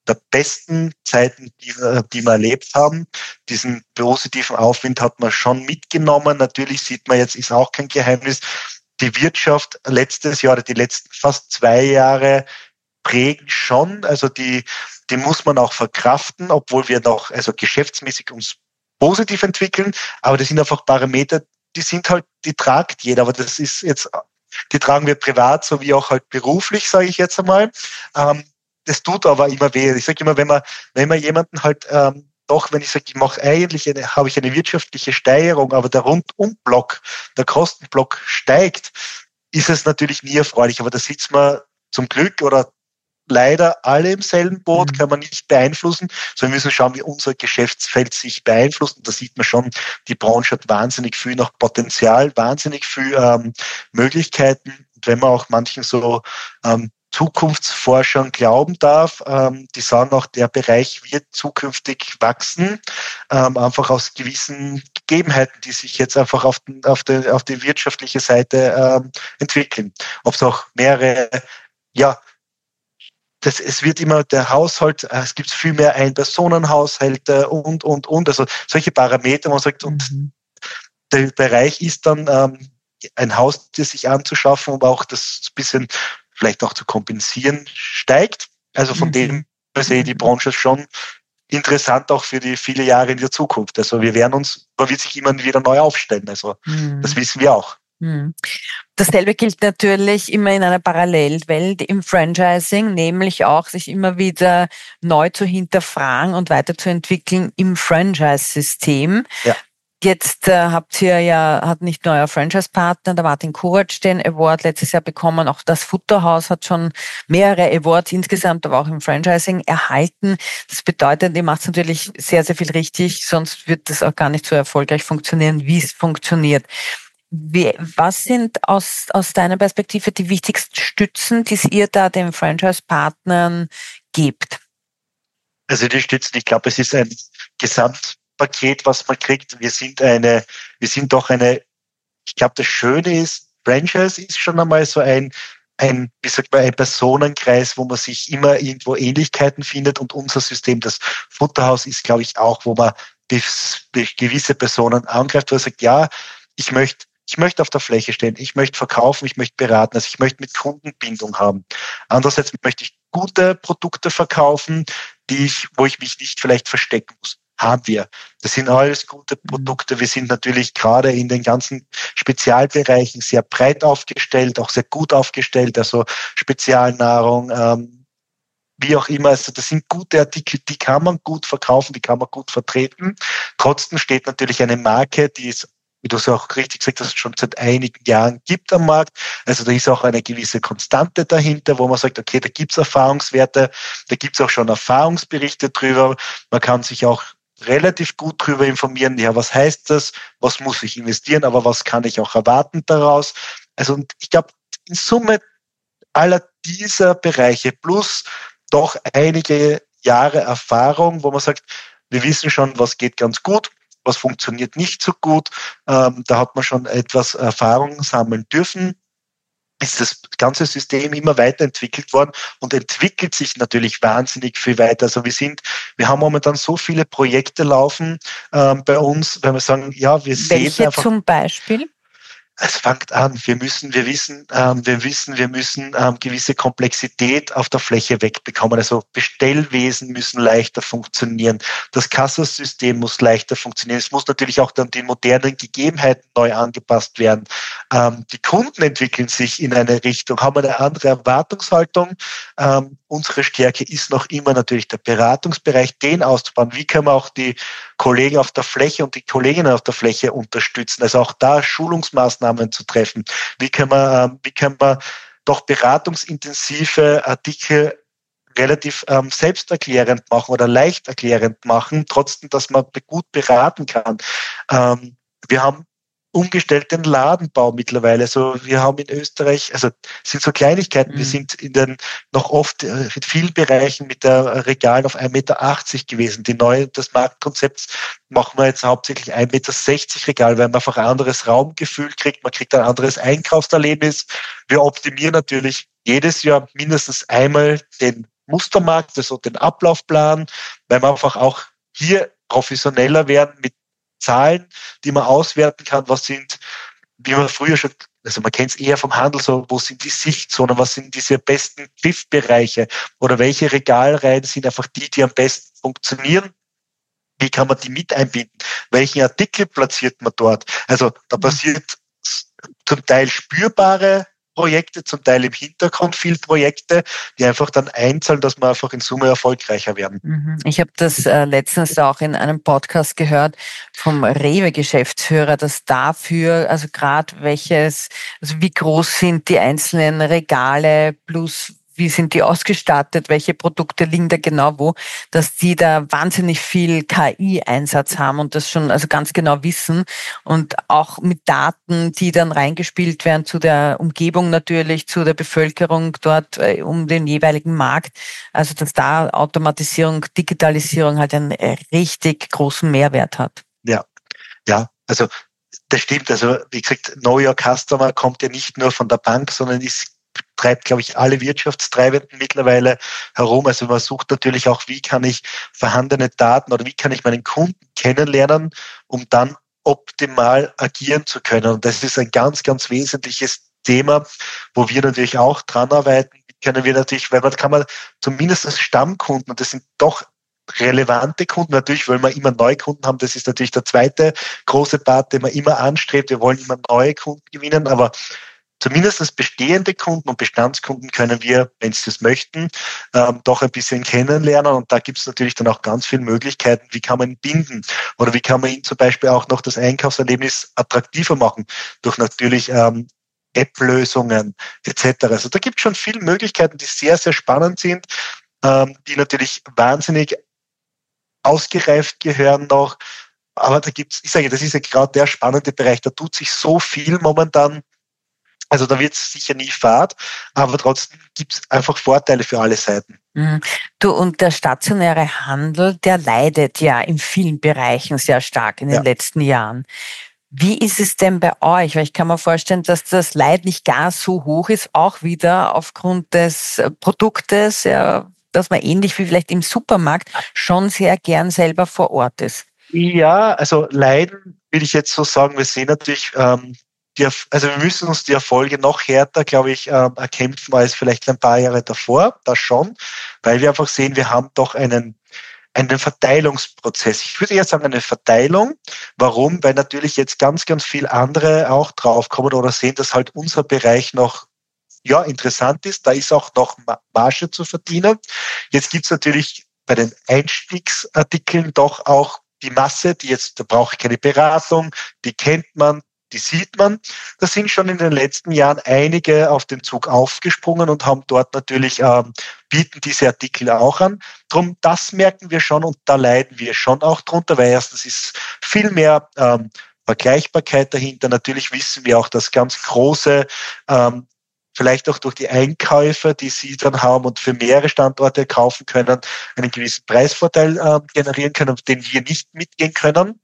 der besten Zeiten, die, die wir erlebt haben. Diesen positiven Aufwind hat man schon mitgenommen. Natürlich sieht man jetzt, ist auch kein Geheimnis, die Wirtschaft letztes Jahr oder die letzten fast zwei Jahre prägen schon. Also die, die muss man auch verkraften, obwohl wir noch also geschäftsmäßig uns positiv entwickeln. Aber das sind einfach Parameter, die sind halt, die tragt jeder. Aber das ist jetzt, die tragen wir privat sowie auch halt beruflich, sage ich jetzt einmal. Ähm, das tut aber immer weh. Ich sage immer, wenn man, wenn man jemanden halt ähm, doch, wenn ich sage, ich mache eigentlich eine, habe ich eine wirtschaftliche Steigerung, aber der Rundumblock, der Kostenblock steigt, ist es natürlich nie erfreulich. Aber da sitzt man zum Glück oder leider alle im selben Boot, kann man nicht beeinflussen, sondern wir müssen schauen, wie unser Geschäftsfeld sich beeinflusst. Und da sieht man schon, die Branche hat wahnsinnig viel noch Potenzial, wahnsinnig viel ähm, Möglichkeiten. Und wenn man auch manchen so ähm, Zukunftsforschern glauben darf, ähm, die sagen auch, der Bereich wird zukünftig wachsen, ähm, einfach aus gewissen Gegebenheiten, die sich jetzt einfach auf, den, auf, die, auf die wirtschaftliche Seite ähm, entwickeln. Ob es auch mehrere, ja, Das, es wird immer der Haushalt, es gibt viel mehr Ein-Personen-Haushalte und, und, und, also solche Parameter, wo man sagt, mhm. und der Bereich ist dann, ähm, ein Haustier sich anzuschaffen, um auch das ein bisschen vielleicht auch zu kompensieren, steigt. Also von mhm. dem sehe ich die Branche schon interessant auch für die viele Jahre in der Zukunft. Also wir werden uns, man wird sich immer wieder neu aufstellen. Also mhm. das wissen wir auch. Mhm. Dasselbe gilt natürlich immer in einer Parallelwelt im Franchising, nämlich auch sich immer wieder neu zu hinterfragen und weiterzuentwickeln im Franchise-System. Ja. Jetzt äh, habt ihr ja, hat nicht nur euer Franchise-Partner, der Martin Kovac, den Award letztes Jahr bekommen, auch das Futterhaus hat schon mehrere Awards insgesamt, aber auch im Franchising erhalten. Das bedeutet, ihr macht natürlich sehr, sehr viel richtig, sonst wird das auch gar nicht so erfolgreich funktionieren, wie es funktioniert. Wie, was sind aus, aus deiner Perspektive die wichtigsten Stützen, die ihr da den Franchise-Partnern gebt? Also die Stützen, ich glaube, es ist ein Gesamtpaket, was man kriegt. Wir sind eine, wir sind doch eine, ich glaube, das Schöne ist, Franchise ist schon einmal so ein, ein, wie sagt man, ein Personenkreis, wo man sich immer irgendwo Ähnlichkeiten findet, und unser System, das Futterhaus, ist, glaube ich, auch, wo man gewisse Personen angreift, wo man sagt, ja, ich möchte Ich möchte auf der Fläche stehen, ich möchte verkaufen, ich möchte beraten, also ich möchte mit Kundenbindung haben. Andererseits möchte ich gute Produkte verkaufen, die ich, wo ich mich nicht vielleicht verstecken muss. Haben wir. Das sind alles gute Produkte. Wir sind natürlich gerade in den ganzen Spezialbereichen sehr breit aufgestellt, auch sehr gut aufgestellt, also Spezialnahrung, ähm, wie auch immer. Also das sind gute Artikel, die kann man gut verkaufen, die kann man gut vertreten. Trotzdem steht natürlich eine Marke, die ist, wie du es auch richtig gesagt hast, schon seit einigen Jahren gibt am Markt. Also da ist auch eine gewisse Konstante dahinter, wo man sagt, okay, da gibt's Erfahrungswerte, da gibt's auch schon Erfahrungsberichte drüber. Man kann sich auch relativ gut drüber informieren, ja, was heißt das, was muss ich investieren, aber was kann ich auch erwarten daraus. Also und ich glaube, in Summe aller dieser Bereiche plus doch einige Jahre Erfahrung, wo man sagt, wir wissen schon, was geht ganz gut, was funktioniert nicht so gut. Ähm, da hat man schon etwas Erfahrung sammeln dürfen. Ist das ganze System immer weiterentwickelt worden und entwickelt sich natürlich wahnsinnig viel weiter. Also wir sind, wir haben momentan so viele Projekte laufen ähm, bei uns, wenn wir sagen, ja, wir sehen Welche einfach. Zum Beispiel? Es fängt an, wir müssen, wir wissen, ähm, wir wissen, wir müssen ähm, gewisse Komplexität auf der Fläche wegbekommen. Also Bestellwesen müssen leichter funktionieren. Das Kassensystem muss leichter funktionieren. Es muss natürlich auch dann den modernen Gegebenheiten neu angepasst werden. Ähm, die Kunden entwickeln sich in eine Richtung, haben eine andere Erwartungshaltung. Ähm, unsere Stärke ist noch immer natürlich der Beratungsbereich, den auszubauen. Wie können wir auch die Kollegen auf der Fläche und die Kolleginnen auf der Fläche unterstützen? Also auch da Schulungsmaßnahmen zu treffen. Wie können wir, wie können wir doch beratungsintensive Artikel relativ ähm, selbsterklärend machen oder leicht erklärend machen, trotzdem, dass man gut beraten kann. Ähm, wir haben umgestellt den Ladenbau mittlerweile. Also wir haben in Österreich, also es sind so Kleinigkeiten, mhm. wir sind in den noch oft in vielen Bereichen mit der Regalen auf ein Meter achtzig gewesen. Die neue, das Marktkonzept machen wir jetzt hauptsächlich ein Meter sechzig Regal, weil man einfach ein anderes Raumgefühl kriegt, man kriegt ein anderes Einkaufserlebnis. Wir optimieren natürlich jedes Jahr mindestens einmal den Mustermarkt, also den Ablaufplan, weil wir einfach auch hier professioneller werden mit Zahlen, die man auswerten kann, was sind, wie man früher schon, also man kennt es eher vom Handel, so, wo sind die Sichtzonen, was sind diese besten Griffbereiche oder welche Regalreihen sind einfach die, die am besten funktionieren. Wie kann man die mit einbinden? Welchen Artikel platziert man dort? Also da passiert zum Teil spürbare Projekte, zum Teil im Hintergrund viel Projekte, die einfach dann einzahlen, dass wir einfach in Summe erfolgreicher werden. Ich habe das äh, letztens auch in einem Podcast gehört vom Rewe-Geschäftsführer, dass dafür, also gerade welches, also wie groß sind die einzelnen Regale plus wie sind die ausgestattet, welche Produkte liegen da genau wo, dass die da wahnsinnig viel K I-Einsatz haben und das schon also ganz genau wissen und auch mit Daten, die dann reingespielt werden zu der Umgebung natürlich, zu der Bevölkerung dort äh, um den jeweiligen Markt. Also dass da Automatisierung, Digitalisierung halt einen richtig großen Mehrwert hat. Ja, ja, also das stimmt. Also wie gesagt, Know Your Customer kommt ja nicht nur von der Bank, sondern ist treibt, glaube ich, alle Wirtschaftstreibenden mittlerweile herum. Also man sucht natürlich auch, wie kann ich vorhandene Daten oder wie kann ich meinen Kunden kennenlernen, um dann optimal agieren zu können. Und das ist ein ganz, ganz wesentliches Thema, wo wir natürlich auch dran arbeiten. Können wir natürlich, weil man kann man zumindest als Stammkunden, und das sind doch relevante Kunden, natürlich wollen wir immer neue Kunden haben, das ist natürlich der zweite große Part, den man immer anstrebt. Wir wollen immer neue Kunden gewinnen, aber zumindest als bestehende Kunden und Bestandskunden können wir, wenn sie das möchten, ähm, doch ein bisschen kennenlernen. Und da gibt es natürlich dann auch ganz viele Möglichkeiten, wie kann man ihn binden oder wie kann man ihn zum Beispiel auch noch das Einkaufserlebnis attraktiver machen durch natürlich ähm, App-Lösungen et cetera. Also da gibt es schon viele Möglichkeiten, die sehr, sehr spannend sind, ähm, die natürlich wahnsinnig ausgereift gehören noch. Aber da gibt's, ich sage, das ist ja gerade der spannende Bereich, da tut sich so viel momentan. Also da wird es sicher nie fad, aber trotzdem gibt es einfach Vorteile für alle Seiten. Mhm. Du, und der stationäre Handel, der leidet ja in vielen Bereichen sehr stark in den ja. letzten Jahren. Wie ist es denn bei euch? Weil ich kann mir vorstellen, dass das Leid nicht gar so hoch ist, auch wieder aufgrund des Produktes, ja, dass man ähnlich wie vielleicht im Supermarkt schon sehr gern selber vor Ort ist. Ja, also leiden will ich jetzt so sagen, wir sehen natürlich... Ähm, Die, also wir müssen uns die Erfolge noch härter, glaube ich, ähm, erkämpfen als vielleicht ein paar Jahre davor, das schon, weil wir einfach sehen, wir haben doch einen, einen Verteilungsprozess. Ich würde eher sagen, eine Verteilung. Warum? Weil natürlich jetzt ganz, ganz viel andere auch draufkommen oder sehen, dass halt unser Bereich noch ja interessant ist. Da ist auch noch Marge zu verdienen. Jetzt gibt's natürlich bei den Einstiegsartikeln doch auch die Masse, die jetzt, da brauche ich keine Beratung, die kennt man, die sieht man. Da sind schon in den letzten Jahren einige auf den Zug aufgesprungen und haben dort natürlich, ähm, bieten diese Artikel auch an. Drum, das merken wir schon und da leiden wir schon auch drunter, weil erstens ist viel mehr ähm, Vergleichbarkeit dahinter. Natürlich wissen wir auch, dass ganz große, ähm, vielleicht auch durch die Einkäufe, die sie dann haben und für mehrere Standorte kaufen können, einen gewissen Preisvorteil äh, generieren können, auf den wir nicht mitgehen können.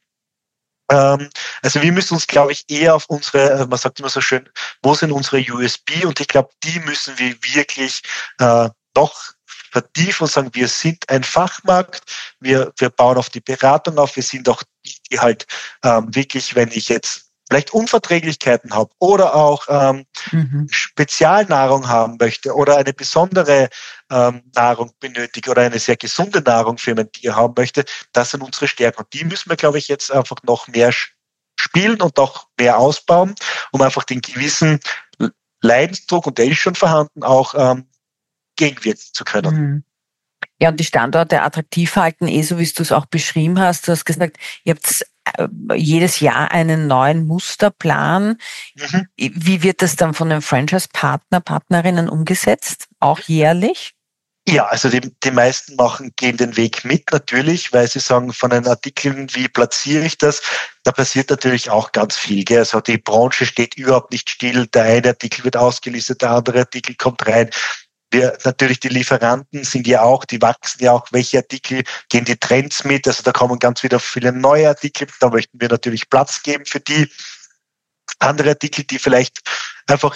Also wir müssen uns, glaube ich, eher auf unsere, man sagt immer so schön, wo sind unsere U S P? Und ich glaube, die müssen wir wirklich äh, noch vertiefen und sagen, wir sind ein Fachmarkt, wir, wir bauen auf die Beratung auf, wir sind auch die, die halt ähm, wirklich, wenn ich jetzt vielleicht Unverträglichkeiten habe oder auch ähm, mhm. Spezialnahrung haben möchte oder eine besondere ähm, Nahrung benötige oder eine sehr gesunde Nahrung für mein Tier haben möchte, das sind unsere Stärken. Und die müssen wir, glaube ich, jetzt einfach noch mehr spielen und auch mehr ausbauen, um einfach den gewissen Leidensdruck, und der ist schon vorhanden, auch ähm, gegenwirken zu können. Mhm. Ja, und die Standorte attraktiv halten, eh so wie du es auch beschrieben hast. Du hast gesagt, ihr habt jedes Jahr einen neuen Musterplan. Mhm. Wie wird das dann von den Franchise-Partner, Partnerinnen umgesetzt? Auch jährlich? Ja, also die, die meisten machen, gehen den Weg mit natürlich, weil sie sagen, von den Artikeln, wie platziere ich das? Da passiert natürlich auch ganz viel. Gell? Also die Branche steht überhaupt nicht still. Der eine Artikel wird ausgelistet, der andere Artikel kommt rein. Wir, natürlich die Lieferanten sind ja auch, die wachsen ja auch, welche Artikel gehen die Trends mit, also da kommen ganz wieder viele neue Artikel, da möchten wir natürlich Platz geben für die andere Artikel, die vielleicht einfach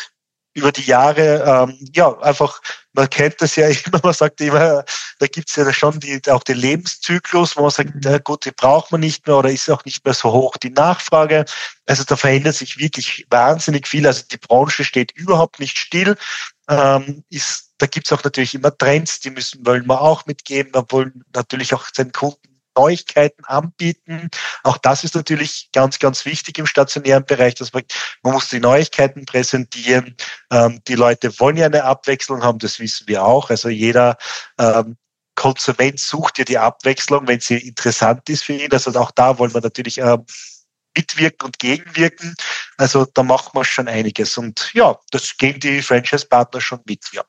über die Jahre, ähm, ja, einfach, man kennt das ja immer, man sagt immer, da gibt's ja schon die, auch den Lebenszyklus, wo man sagt, äh, gut, die braucht man nicht mehr oder ist auch nicht mehr so hoch die Nachfrage. Also da verändert sich wirklich wahnsinnig viel. Also die Branche steht überhaupt nicht still. Ähm, ist, da gibt's auch natürlich immer Trends, die müssen, wollen wir auch mitgeben. Wir wollen natürlich auch seinen Kunden Neuigkeiten anbieten. Auch das ist natürlich ganz, ganz wichtig im stationären Bereich, dass man, man muss die Neuigkeiten präsentieren. Ähm, die Leute wollen ja eine Abwechslung haben, das wissen wir auch. Also jeder ähm, Konsument sucht ja die Abwechslung, wenn sie interessant ist für ihn. Also auch da wollen wir natürlich ähm, mitwirken und gegenwirken. Also da macht man schon einiges. Und ja, das gehen die Franchise-Partner schon mit, ja.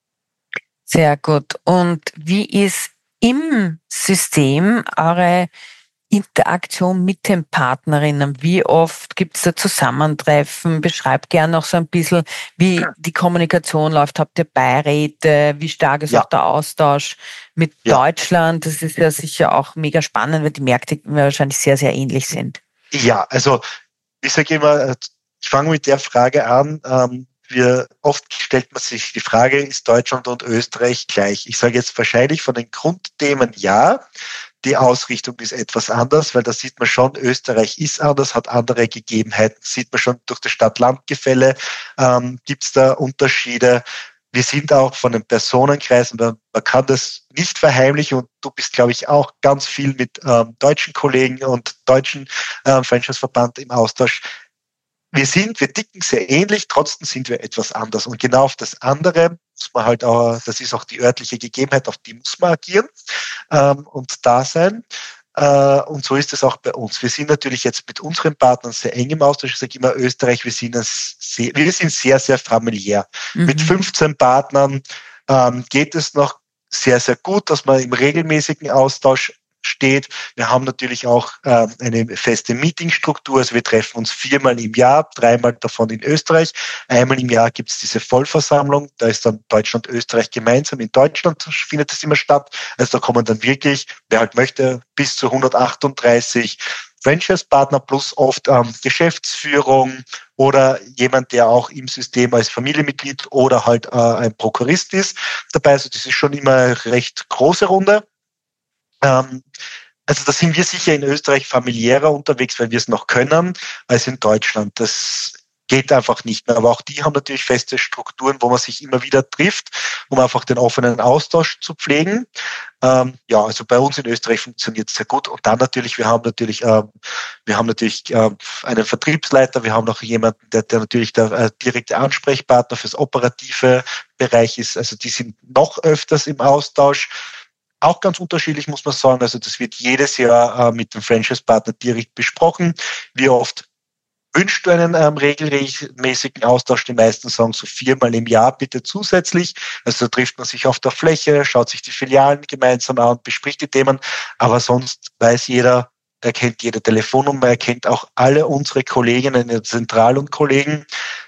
Sehr gut. Und wie ist im System eure Interaktion mit den Partnerinnen? Wie oft gibt es da Zusammentreffen? Beschreibt gerne noch so ein bisschen, wie die Kommunikation läuft. Habt ihr Beiräte? Wie stark ist Ja. auch der Austausch mit Ja. Deutschland? Das ist ja sicher auch mega spannend, weil die Märkte wahrscheinlich sehr, sehr ähnlich sind. Ja, also ich sage immer, ich fange mit der Frage an, ähm, wir, oft stellt man sich die Frage, ist Deutschland und Österreich gleich? Ich sage jetzt wahrscheinlich von den Grundthemen ja. Die Ausrichtung ist etwas anders, weil da sieht man schon, Österreich ist anders, hat andere Gegebenheiten, sieht man schon durch das Stadt-Land-Gefälle, ähm, gibt es da Unterschiede. Wir sind auch von den Personenkreisen, man, man kann das nicht verheimlichen und du bist, glaube ich, auch ganz viel mit ähm, deutschen Kollegen und deutschen ähm, Franchise-Verband im Austausch. Wir sind, wir dicken sehr ähnlich, trotzdem sind wir etwas anders. Und genau auf das andere muss man halt auch, das ist auch die örtliche Gegebenheit, auf die muss man agieren ähm, und da sein. Äh, und so ist es auch bei uns. Wir sind natürlich jetzt mit unseren Partnern sehr eng im Austausch. Ich sage immer Österreich, wir sind, sehr, wir sind sehr, sehr familiär. Mhm. Mit fünfzehn Partnern ähm, geht es noch sehr, sehr gut, dass man im regelmäßigen Austausch steht. Wir haben natürlich auch äh, eine feste Meetingstruktur, also wir treffen uns viermal im Jahr, dreimal davon in Österreich. Einmal im Jahr gibt es diese Vollversammlung, da ist dann Deutschland, Österreich gemeinsam. In Deutschland findet das immer statt. Also da kommen dann wirklich, wer halt möchte, bis zu hundertachtunddreißig Franchise-Partner plus oft ähm, Geschäftsführung oder jemand, der auch im System als Familienmitglied oder halt äh, ein Prokurist ist dabei. Also das ist schon immer eine recht große Runde. Also da sind wir sicher in Österreich familiärer unterwegs, weil wir es noch können, als in Deutschland. Das geht einfach nicht mehr. Aber auch die haben natürlich feste Strukturen, wo man sich immer wieder trifft, um einfach den offenen Austausch zu pflegen. Ähm, ja, also bei uns in Österreich funktioniert es sehr gut. Und dann natürlich, wir haben natürlich, ähm, wir haben natürlich äh, einen Vertriebsleiter, wir haben noch jemanden, der, der natürlich der äh, direkte Ansprechpartner fürs operative Bereich ist. Also die sind noch öfters im Austausch. Auch ganz unterschiedlich, muss man sagen. Also das wird jedes Jahr äh, mit dem Franchise-Partner direkt besprochen. Wie oft wünschst du einen ähm, regelmäßigen Austausch? Die meisten sagen so viermal im Jahr bitte zusätzlich. Also da trifft man sich auf der Fläche, schaut sich die Filialen gemeinsam an, bespricht die Themen. Aber sonst weiß jeder, er kennt jede Telefonnummer, er kennt auch alle unsere Kolleginnen in der Zentral- und Kollegen.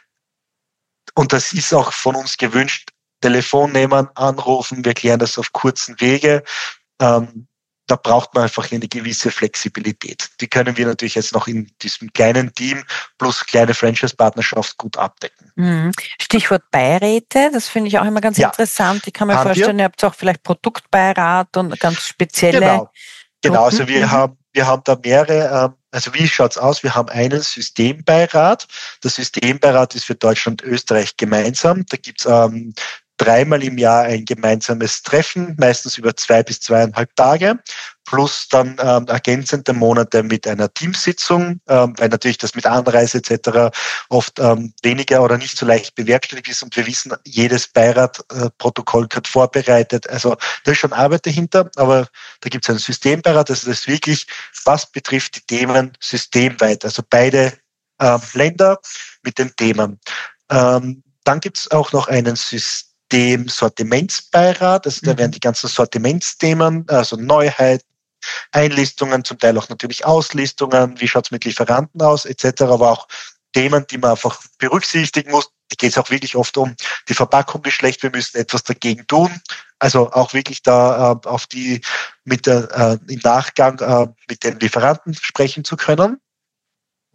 Und das ist auch von uns gewünscht. Telefon nehmen, anrufen, wir klären das auf kurzen Wege. Ähm, da braucht man einfach eine gewisse Flexibilität. Die können wir natürlich jetzt noch in diesem kleinen Team plus kleine Franchise-Partnerschaft gut abdecken. Stichwort Beiräte, das finde ich auch immer ganz ja. interessant. Ich kann mir haben vorstellen, wir? ihr habt auch vielleicht Produktbeirat und ganz spezielle. Genau, genau. Gruppen. Also wir Mhm. haben wir haben da mehrere. Also wie schaut's aus? Wir haben einen Systembeirat. Der Systembeirat ist für Deutschland und Österreich gemeinsam. Da gibt's ähm, dreimal im Jahr ein gemeinsames Treffen, meistens über zwei bis zweieinhalb Tage, plus dann ähm, ergänzende Monate mit einer Teamsitzung, ähm, weil natürlich das mit Anreise et cetera oft ähm, weniger oder nicht so leicht bewerkstelligt ist und wir wissen, jedes Beiratprotokoll äh, wird vorbereitet. Also da ist schon Arbeit dahinter, aber da gibt es einen Systembeirat, also das ist wirklich, was betrifft die Themen systemweit, also beide ähm, Länder mit den Themen. Ähm, dann gibt es auch noch einen System, dem Sortimentsbeirat, also da werden die ganzen Sortimentsthemen, also Neuheiten, Einlistungen, zum Teil auch natürlich Auslistungen, wie schaut's mit Lieferanten aus, et cetera, aber auch Themen, die man einfach berücksichtigen muss. Da geht es auch wirklich oft um die Verpackung ist schlecht, wir müssen etwas dagegen tun. Also auch wirklich da äh, auf die mit der äh, im Nachgang äh, mit den Lieferanten sprechen zu können.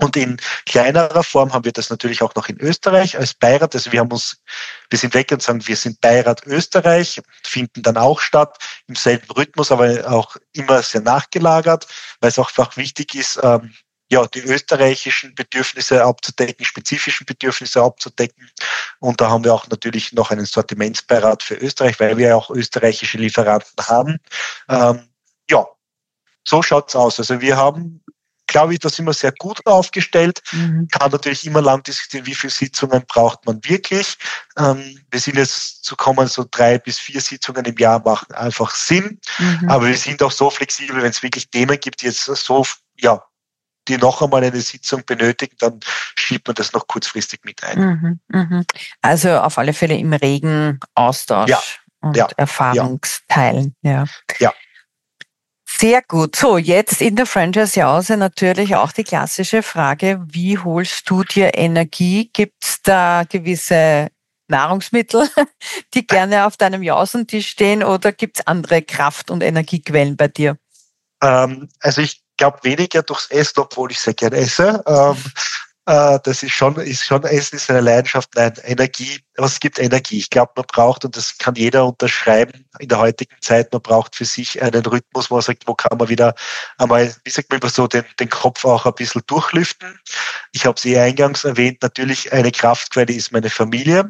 Und in kleinerer Form haben wir das natürlich auch noch in Österreich als Beirat. Also wir haben uns, wir sind weg und sagen, wir sind Beirat Österreich, finden dann auch statt, im selben Rhythmus, aber auch immer sehr nachgelagert, weil es auch einfach wichtig ist, ähm, ja, die österreichischen Bedürfnisse abzudecken, spezifischen Bedürfnisse abzudecken. Und da haben wir auch natürlich noch einen Sortimentsbeirat für Österreich, weil wir ja auch österreichische Lieferanten haben. Ähm, ja, so schaut's aus. Also wir haben, glaube ich, da sind wir sehr gut aufgestellt. Mhm. Kann natürlich immer lang diskutieren, wie viele Sitzungen braucht man wirklich. Ähm, wir sind jetzt zu kommen, so drei bis vier Sitzungen im Jahr machen einfach Sinn. Mhm. Aber wir sind auch so flexibel, wenn es wirklich Themen gibt, die jetzt so, ja, die noch einmal eine Sitzung benötigen, dann schiebt man das noch kurzfristig mit ein. Mhm, mhm. Also auf alle Fälle im regen Austausch ja, und ja, Erfahrungsteilen. Ja. ja. Sehr gut. So, jetzt in der Franchise-Jause natürlich auch die klassische Frage, wie holst du dir Energie? Gibt es da gewisse Nahrungsmittel, die gerne auf deinem Jausentisch stehen, oder gibt es andere Kraft- und Energiequellen bei dir? Ähm, also ich glaube weniger durchs Essen, obwohl ich sehr gerne esse. Ähm, äh, das ist schon, ist schon, Essen ist eine Leidenschaft, nein, Energie, was gibt Energie? Ich glaube, man braucht, und das kann jeder unterschreiben in der heutigen Zeit, man braucht für sich einen Rhythmus, wo man sagt, wo kann man wieder einmal, wie sagt man, so den, den Kopf auch ein bisschen durchlüften. Ich habe es eh eingangs erwähnt, natürlich eine Kraftquelle ist meine Familie.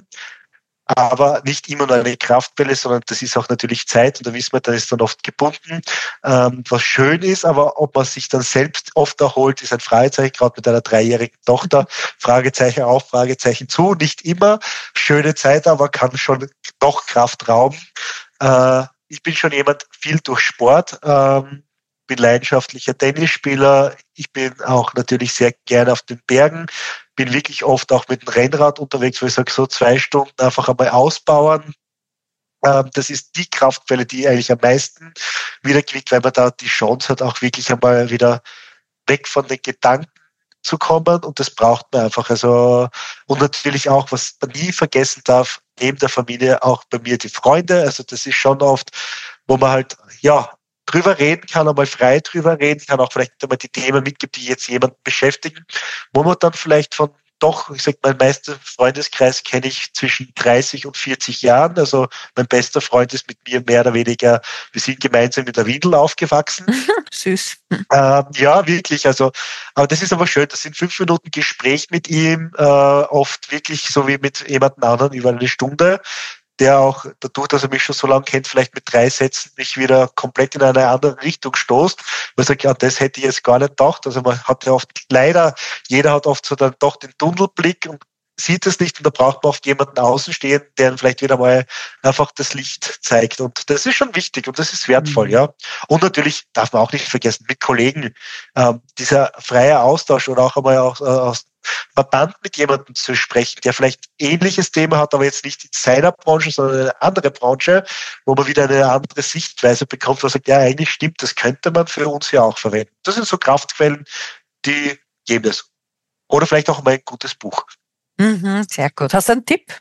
Aber nicht immer nur eine Kraftquelle, sondern das ist auch natürlich Zeit, und da wissen wir, da ist dann oft gebunden, ähm, was schön ist, aber ob man sich dann selbst oft erholt, ist ein Fragezeichen, gerade mit einer dreijährigen Tochter, Fragezeichen auf, Fragezeichen zu, nicht immer schöne Zeit, aber kann schon doch Kraft rauben. Äh, ich bin schon jemand, viel durch Sport, ähm, bin leidenschaftlicher Tennisspieler, ich bin auch natürlich sehr gerne auf den Bergen, bin wirklich oft auch mit dem Rennrad unterwegs, wo ich sage, so zwei Stunden einfach einmal ausbauen. Ähm, das ist die Kraftquelle, die eigentlich am meisten wiederkriegt, weil man da die Chance hat, auch wirklich einmal wieder weg von den Gedanken zu kommen, und das braucht man einfach. Also, und natürlich auch, was man nie vergessen darf, neben der Familie auch bei mir die Freunde. Also das ist schon oft, wo man halt, ja, drüber reden kann, einmal frei drüber reden kann, auch vielleicht einmal die Themen mitgibt, die jetzt jemanden beschäftigen, wo man dann vielleicht von doch, ich sag, mein meisten Freundeskreis kenne ich zwischen dreißig und vierzig Jahren. Also mein bester Freund ist mit mir mehr oder weniger, wir sind gemeinsam mit der Windel aufgewachsen. Süß. Ähm, ja, wirklich. Also, aber das ist aber schön. Das sind fünf Minuten Gespräch mit ihm, äh, oft wirklich so wie mit jemandem anderen über eine Stunde, der auch dadurch, dass er mich schon so lange kennt, vielleicht mit drei Sätzen mich wieder komplett in eine andere Richtung stoßt. Man sagt, ja, das hätte ich jetzt gar nicht gedacht. Also man hat ja oft, leider, jeder hat oft so dann doch den Tunnelblick und sieht es nicht, und da braucht man oft jemanden außen stehen, der ihm vielleicht wieder mal einfach das Licht zeigt. Und das ist schon wichtig und das ist wertvoll, mhm. ja. Und natürlich darf man auch nicht vergessen, mit Kollegen, ähm, dieser freie Austausch oder auch einmal aus, aus Verband mit jemandem zu sprechen, der vielleicht ähnliches Thema hat, aber jetzt nicht in seiner Branche, sondern eine andere Branche, wo man wieder eine andere Sichtweise bekommt, wo man sagt, ja, eigentlich stimmt, das könnte man für uns ja auch verwenden. Das sind so Kraftquellen, die geben das. Oder vielleicht auch mal ein gutes Buch. Mhm, sehr gut. Hast du einen Tipp?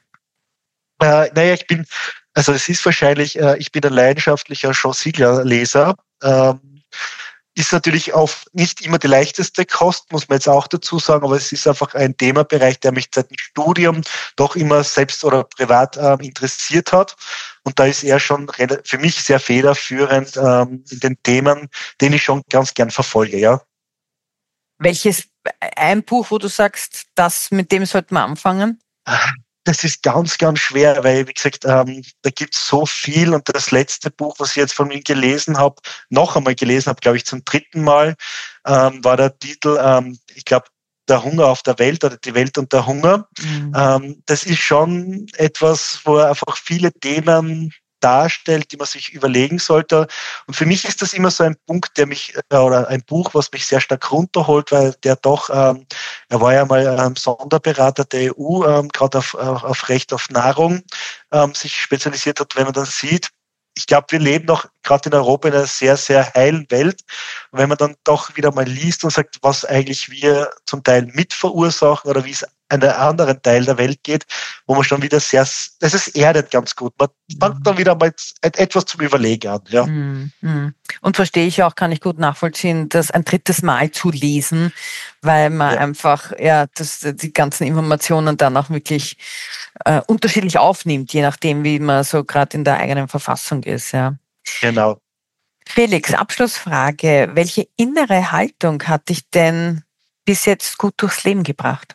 Äh, naja, ich bin, also es ist wahrscheinlich, äh, ich bin ein leidenschaftlicher Jean Sigler-Leser. Ähm, ist natürlich auch nicht immer die leichteste Kost, muss man jetzt auch dazu sagen, aber es ist einfach ein Themenbereich, der mich seit dem Studium doch immer selbst oder privat äh, interessiert hat. Und da ist er schon für mich sehr federführend ähm, in den Themen, den ich schon ganz gern verfolge, ja. Welches, ein Buch, wo du sagst, das, mit dem sollten wir anfangen? Das ist ganz, ganz schwer, weil, wie gesagt, ähm, da gibt es so viel, und das letzte Buch, was ich jetzt von ihm gelesen habe, noch einmal gelesen habe, glaube ich, zum dritten Mal, ähm, war der Titel, ähm, ich glaube, Der Hunger auf der Welt oder Die Welt und der Hunger. Mhm. Ähm, das ist schon etwas, wo er einfach viele Themen darstellt, die man sich überlegen sollte. Und für mich ist das immer so ein Punkt, der mich, äh, oder ein Buch, was mich sehr stark runterholt, weil der doch, ähm, er war ja mal ähm, Sonderberater der E U, ähm, gerade auf, auf Recht auf Nahrung, ähm, sich spezialisiert hat. Wenn man dann sieht, ich glaube, wir leben noch gerade in Europa in einer sehr, sehr heilen Welt. Und wenn man dann doch wieder mal liest und sagt, was eigentlich wir zum Teil mit verursachen oder wie es einen anderen Teil der Welt geht, wo man schon wieder sehr, das ist erdet ganz gut. Man fängt dann wieder mal etwas zum Überlegen an. Ja. Mhm. Und verstehe ich auch, kann ich gut nachvollziehen, das ein drittes Mal zu lesen, weil man ja. einfach ja das, die ganzen Informationen dann auch wirklich äh, unterschiedlich aufnimmt, je nachdem, wie man so gerade in der eigenen Verfassung ist. Ja. Genau. Felix, Abschlussfrage. Welche innere Haltung hat dich denn bis jetzt gut durchs Leben gebracht?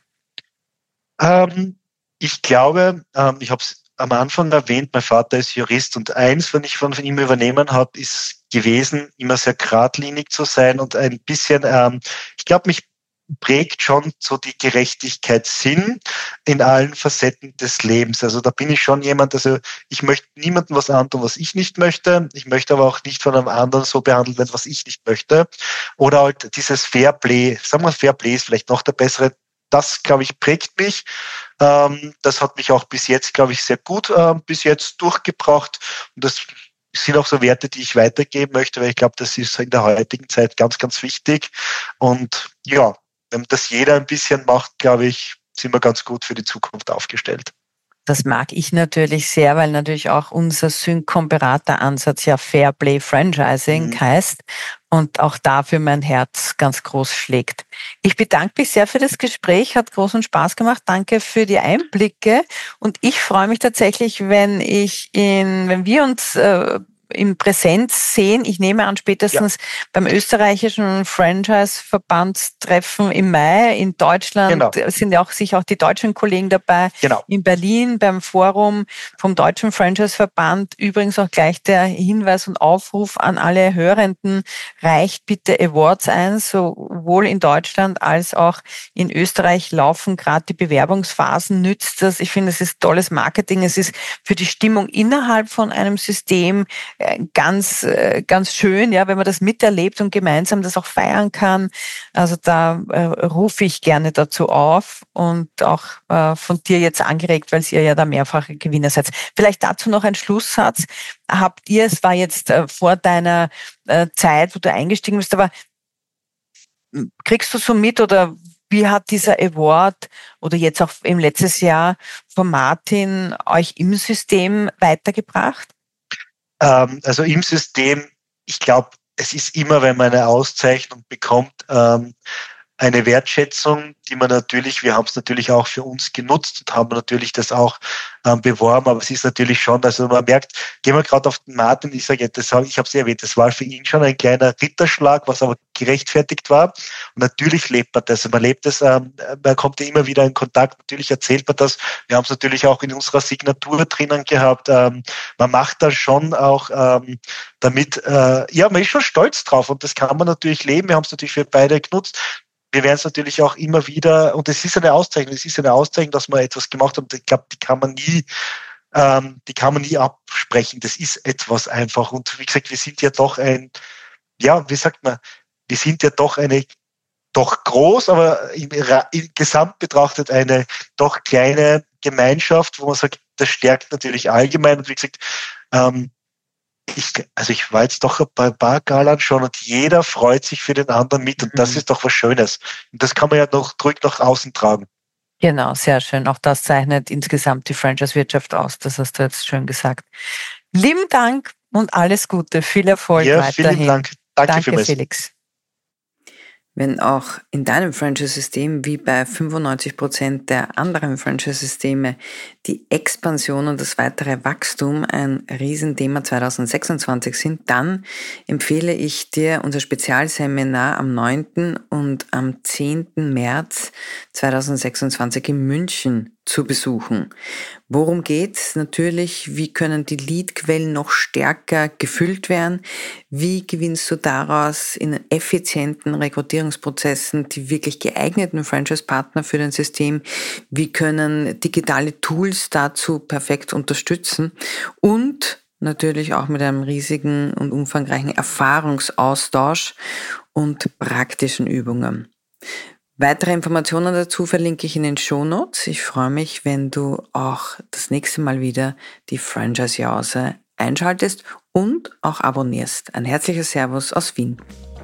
Ähm, ich glaube, ähm, ich habe es am Anfang erwähnt, mein Vater ist Jurist und eins, was ich von ihm übernehmen habe, ist gewesen, immer sehr geradlinig zu sein und ein bisschen, ähm, ich glaube, mich prägt schon so die Gerechtigkeitssinn in allen Facetten des Lebens. Also da bin ich schon jemand, also ich möchte niemandem was antun, was ich nicht möchte. Ich möchte aber auch nicht von einem anderen so behandelt werden, was ich nicht möchte. Oder halt dieses Fairplay, sagen wir Fairplay ist vielleicht noch der bessere. Das, glaube ich, prägt mich. Ähm, das hat mich auch bis jetzt, glaube ich, sehr gut äh, bis jetzt durchgebracht. Und das sind auch so Werte, die ich weitergeben möchte, weil ich glaube, das ist in der heutigen Zeit ganz, ganz wichtig. Und ja, wenn das jeder ein bisschen macht, glaube ich, sind wir ganz gut für die Zukunft aufgestellt. Das mag ich natürlich sehr, weil natürlich auch unser Synchron-Berater-Ansatz ja Fairplay Franchising mhm. heißt und auch dafür mein Herz ganz groß schlägt. Ich bedanke mich sehr für das Gespräch, hat großen Spaß gemacht. Danke für die Einblicke und ich freue mich tatsächlich, wenn ich in, wenn wir uns äh, in Präsenz sehen. Ich nehme an, spätestens ja. beim österreichischen Franchise-Verbandstreffen im Mai in Deutschland genau. sind ja auch sicher auch die deutschen Kollegen dabei. Genau. In Berlin beim Forum vom Deutschen Franchise-Verband. Übrigens auch gleich der Hinweis und Aufruf an alle Hörenden, reicht bitte Awards ein. Sowohl in Deutschland als auch in Österreich laufen gerade die Bewerbungsphasen. Nützt das. Ich finde, es ist tolles Marketing. Es ist für die Stimmung innerhalb von einem System ganz, ganz schön, ja, wenn man das miterlebt und gemeinsam das auch feiern kann. Also da äh, rufe ich gerne dazu auf und auch äh, von dir jetzt angeregt, weil ihr ja da mehrfache Gewinner seid. Vielleicht dazu noch ein Schlusssatz. Habt ihr, es war jetzt äh, vor deiner äh, Zeit, wo du eingestiegen bist, aber kriegst du so mit oder wie hat dieser Award oder jetzt auch im letztes Jahr von Martin euch im System weitergebracht? Also im System, ich glaube, es ist immer, wenn man eine Auszeichnung bekommt, ähm, eine Wertschätzung, die man natürlich, wir haben es natürlich auch für uns genutzt und haben natürlich das auch ähm, beworben, aber es ist natürlich schon, also man merkt, gehen wir gerade auf den Martin, ich sage, das hab, ich habe es erwähnt, das war für ihn schon ein kleiner Ritterschlag, was aber gerechtfertigt war und natürlich lebt man das, man lebt es, ähm, man kommt ja immer wieder in Kontakt, natürlich erzählt man das, wir haben es natürlich auch in unserer Signatur drinnen gehabt, ähm, man macht da schon auch ähm, damit, äh, ja, man ist schon stolz drauf und das kann man natürlich leben, wir haben es natürlich für beide genutzt. Wir werden es natürlich auch immer wieder, und es ist eine Auszeichnung, es ist eine Auszeichnung, dass man etwas gemacht hat, und ich glaube, die kann man nie, ähm, die kann man nie absprechen. Das ist etwas einfach. Und wie gesagt, wir sind ja doch ein, ja, wie sagt man, wir sind ja doch eine, doch groß, aber im, im Gesamt betrachtet eine doch kleine Gemeinschaft, wo man sagt, das stärkt natürlich allgemein. Und wie gesagt, ähm, Ich, also ich war jetzt doch bei ein paar Galan schon und jeder freut sich für den anderen mit und mhm. das ist doch was Schönes. Und das kann man ja noch ruhig nach außen tragen. Genau, sehr schön. Auch das zeichnet insgesamt die Franchise-Wirtschaft aus. Das hast du jetzt schön gesagt. Lieben Dank und alles Gute. Viel Erfolg ja, weiterhin. Vielen Dank. Danke, Danke vielmals. Felix. Wenn auch in deinem Franchise-System wie bei fünfundneunzig Prozent der anderen Franchise-Systeme die Expansion und das weitere Wachstum ein Riesenthema zwanzig sechsundzwanzig sind, dann empfehle ich dir unser Spezialseminar am neunten und am zehnten März zwanzig sechsundzwanzig in München zu besuchen. Worum geht's? Natürlich, wie können die Leadquellen noch stärker gefüllt werden? Wie gewinnst du daraus in effizienten Rekrutierungsprozessen die wirklich geeigneten Franchise-Partner für dein System? Wie können digitale Tools dazu perfekt unterstützen? Und natürlich auch mit einem riesigen und umfangreichen Erfahrungsaustausch und praktischen Übungen. Weitere Informationen dazu verlinke ich in den Shownotes. Ich freue mich, wenn du auch das nächste Mal wieder die Franchise Jause einschaltest und auch abonnierst. Ein herzliches Servus aus Wien.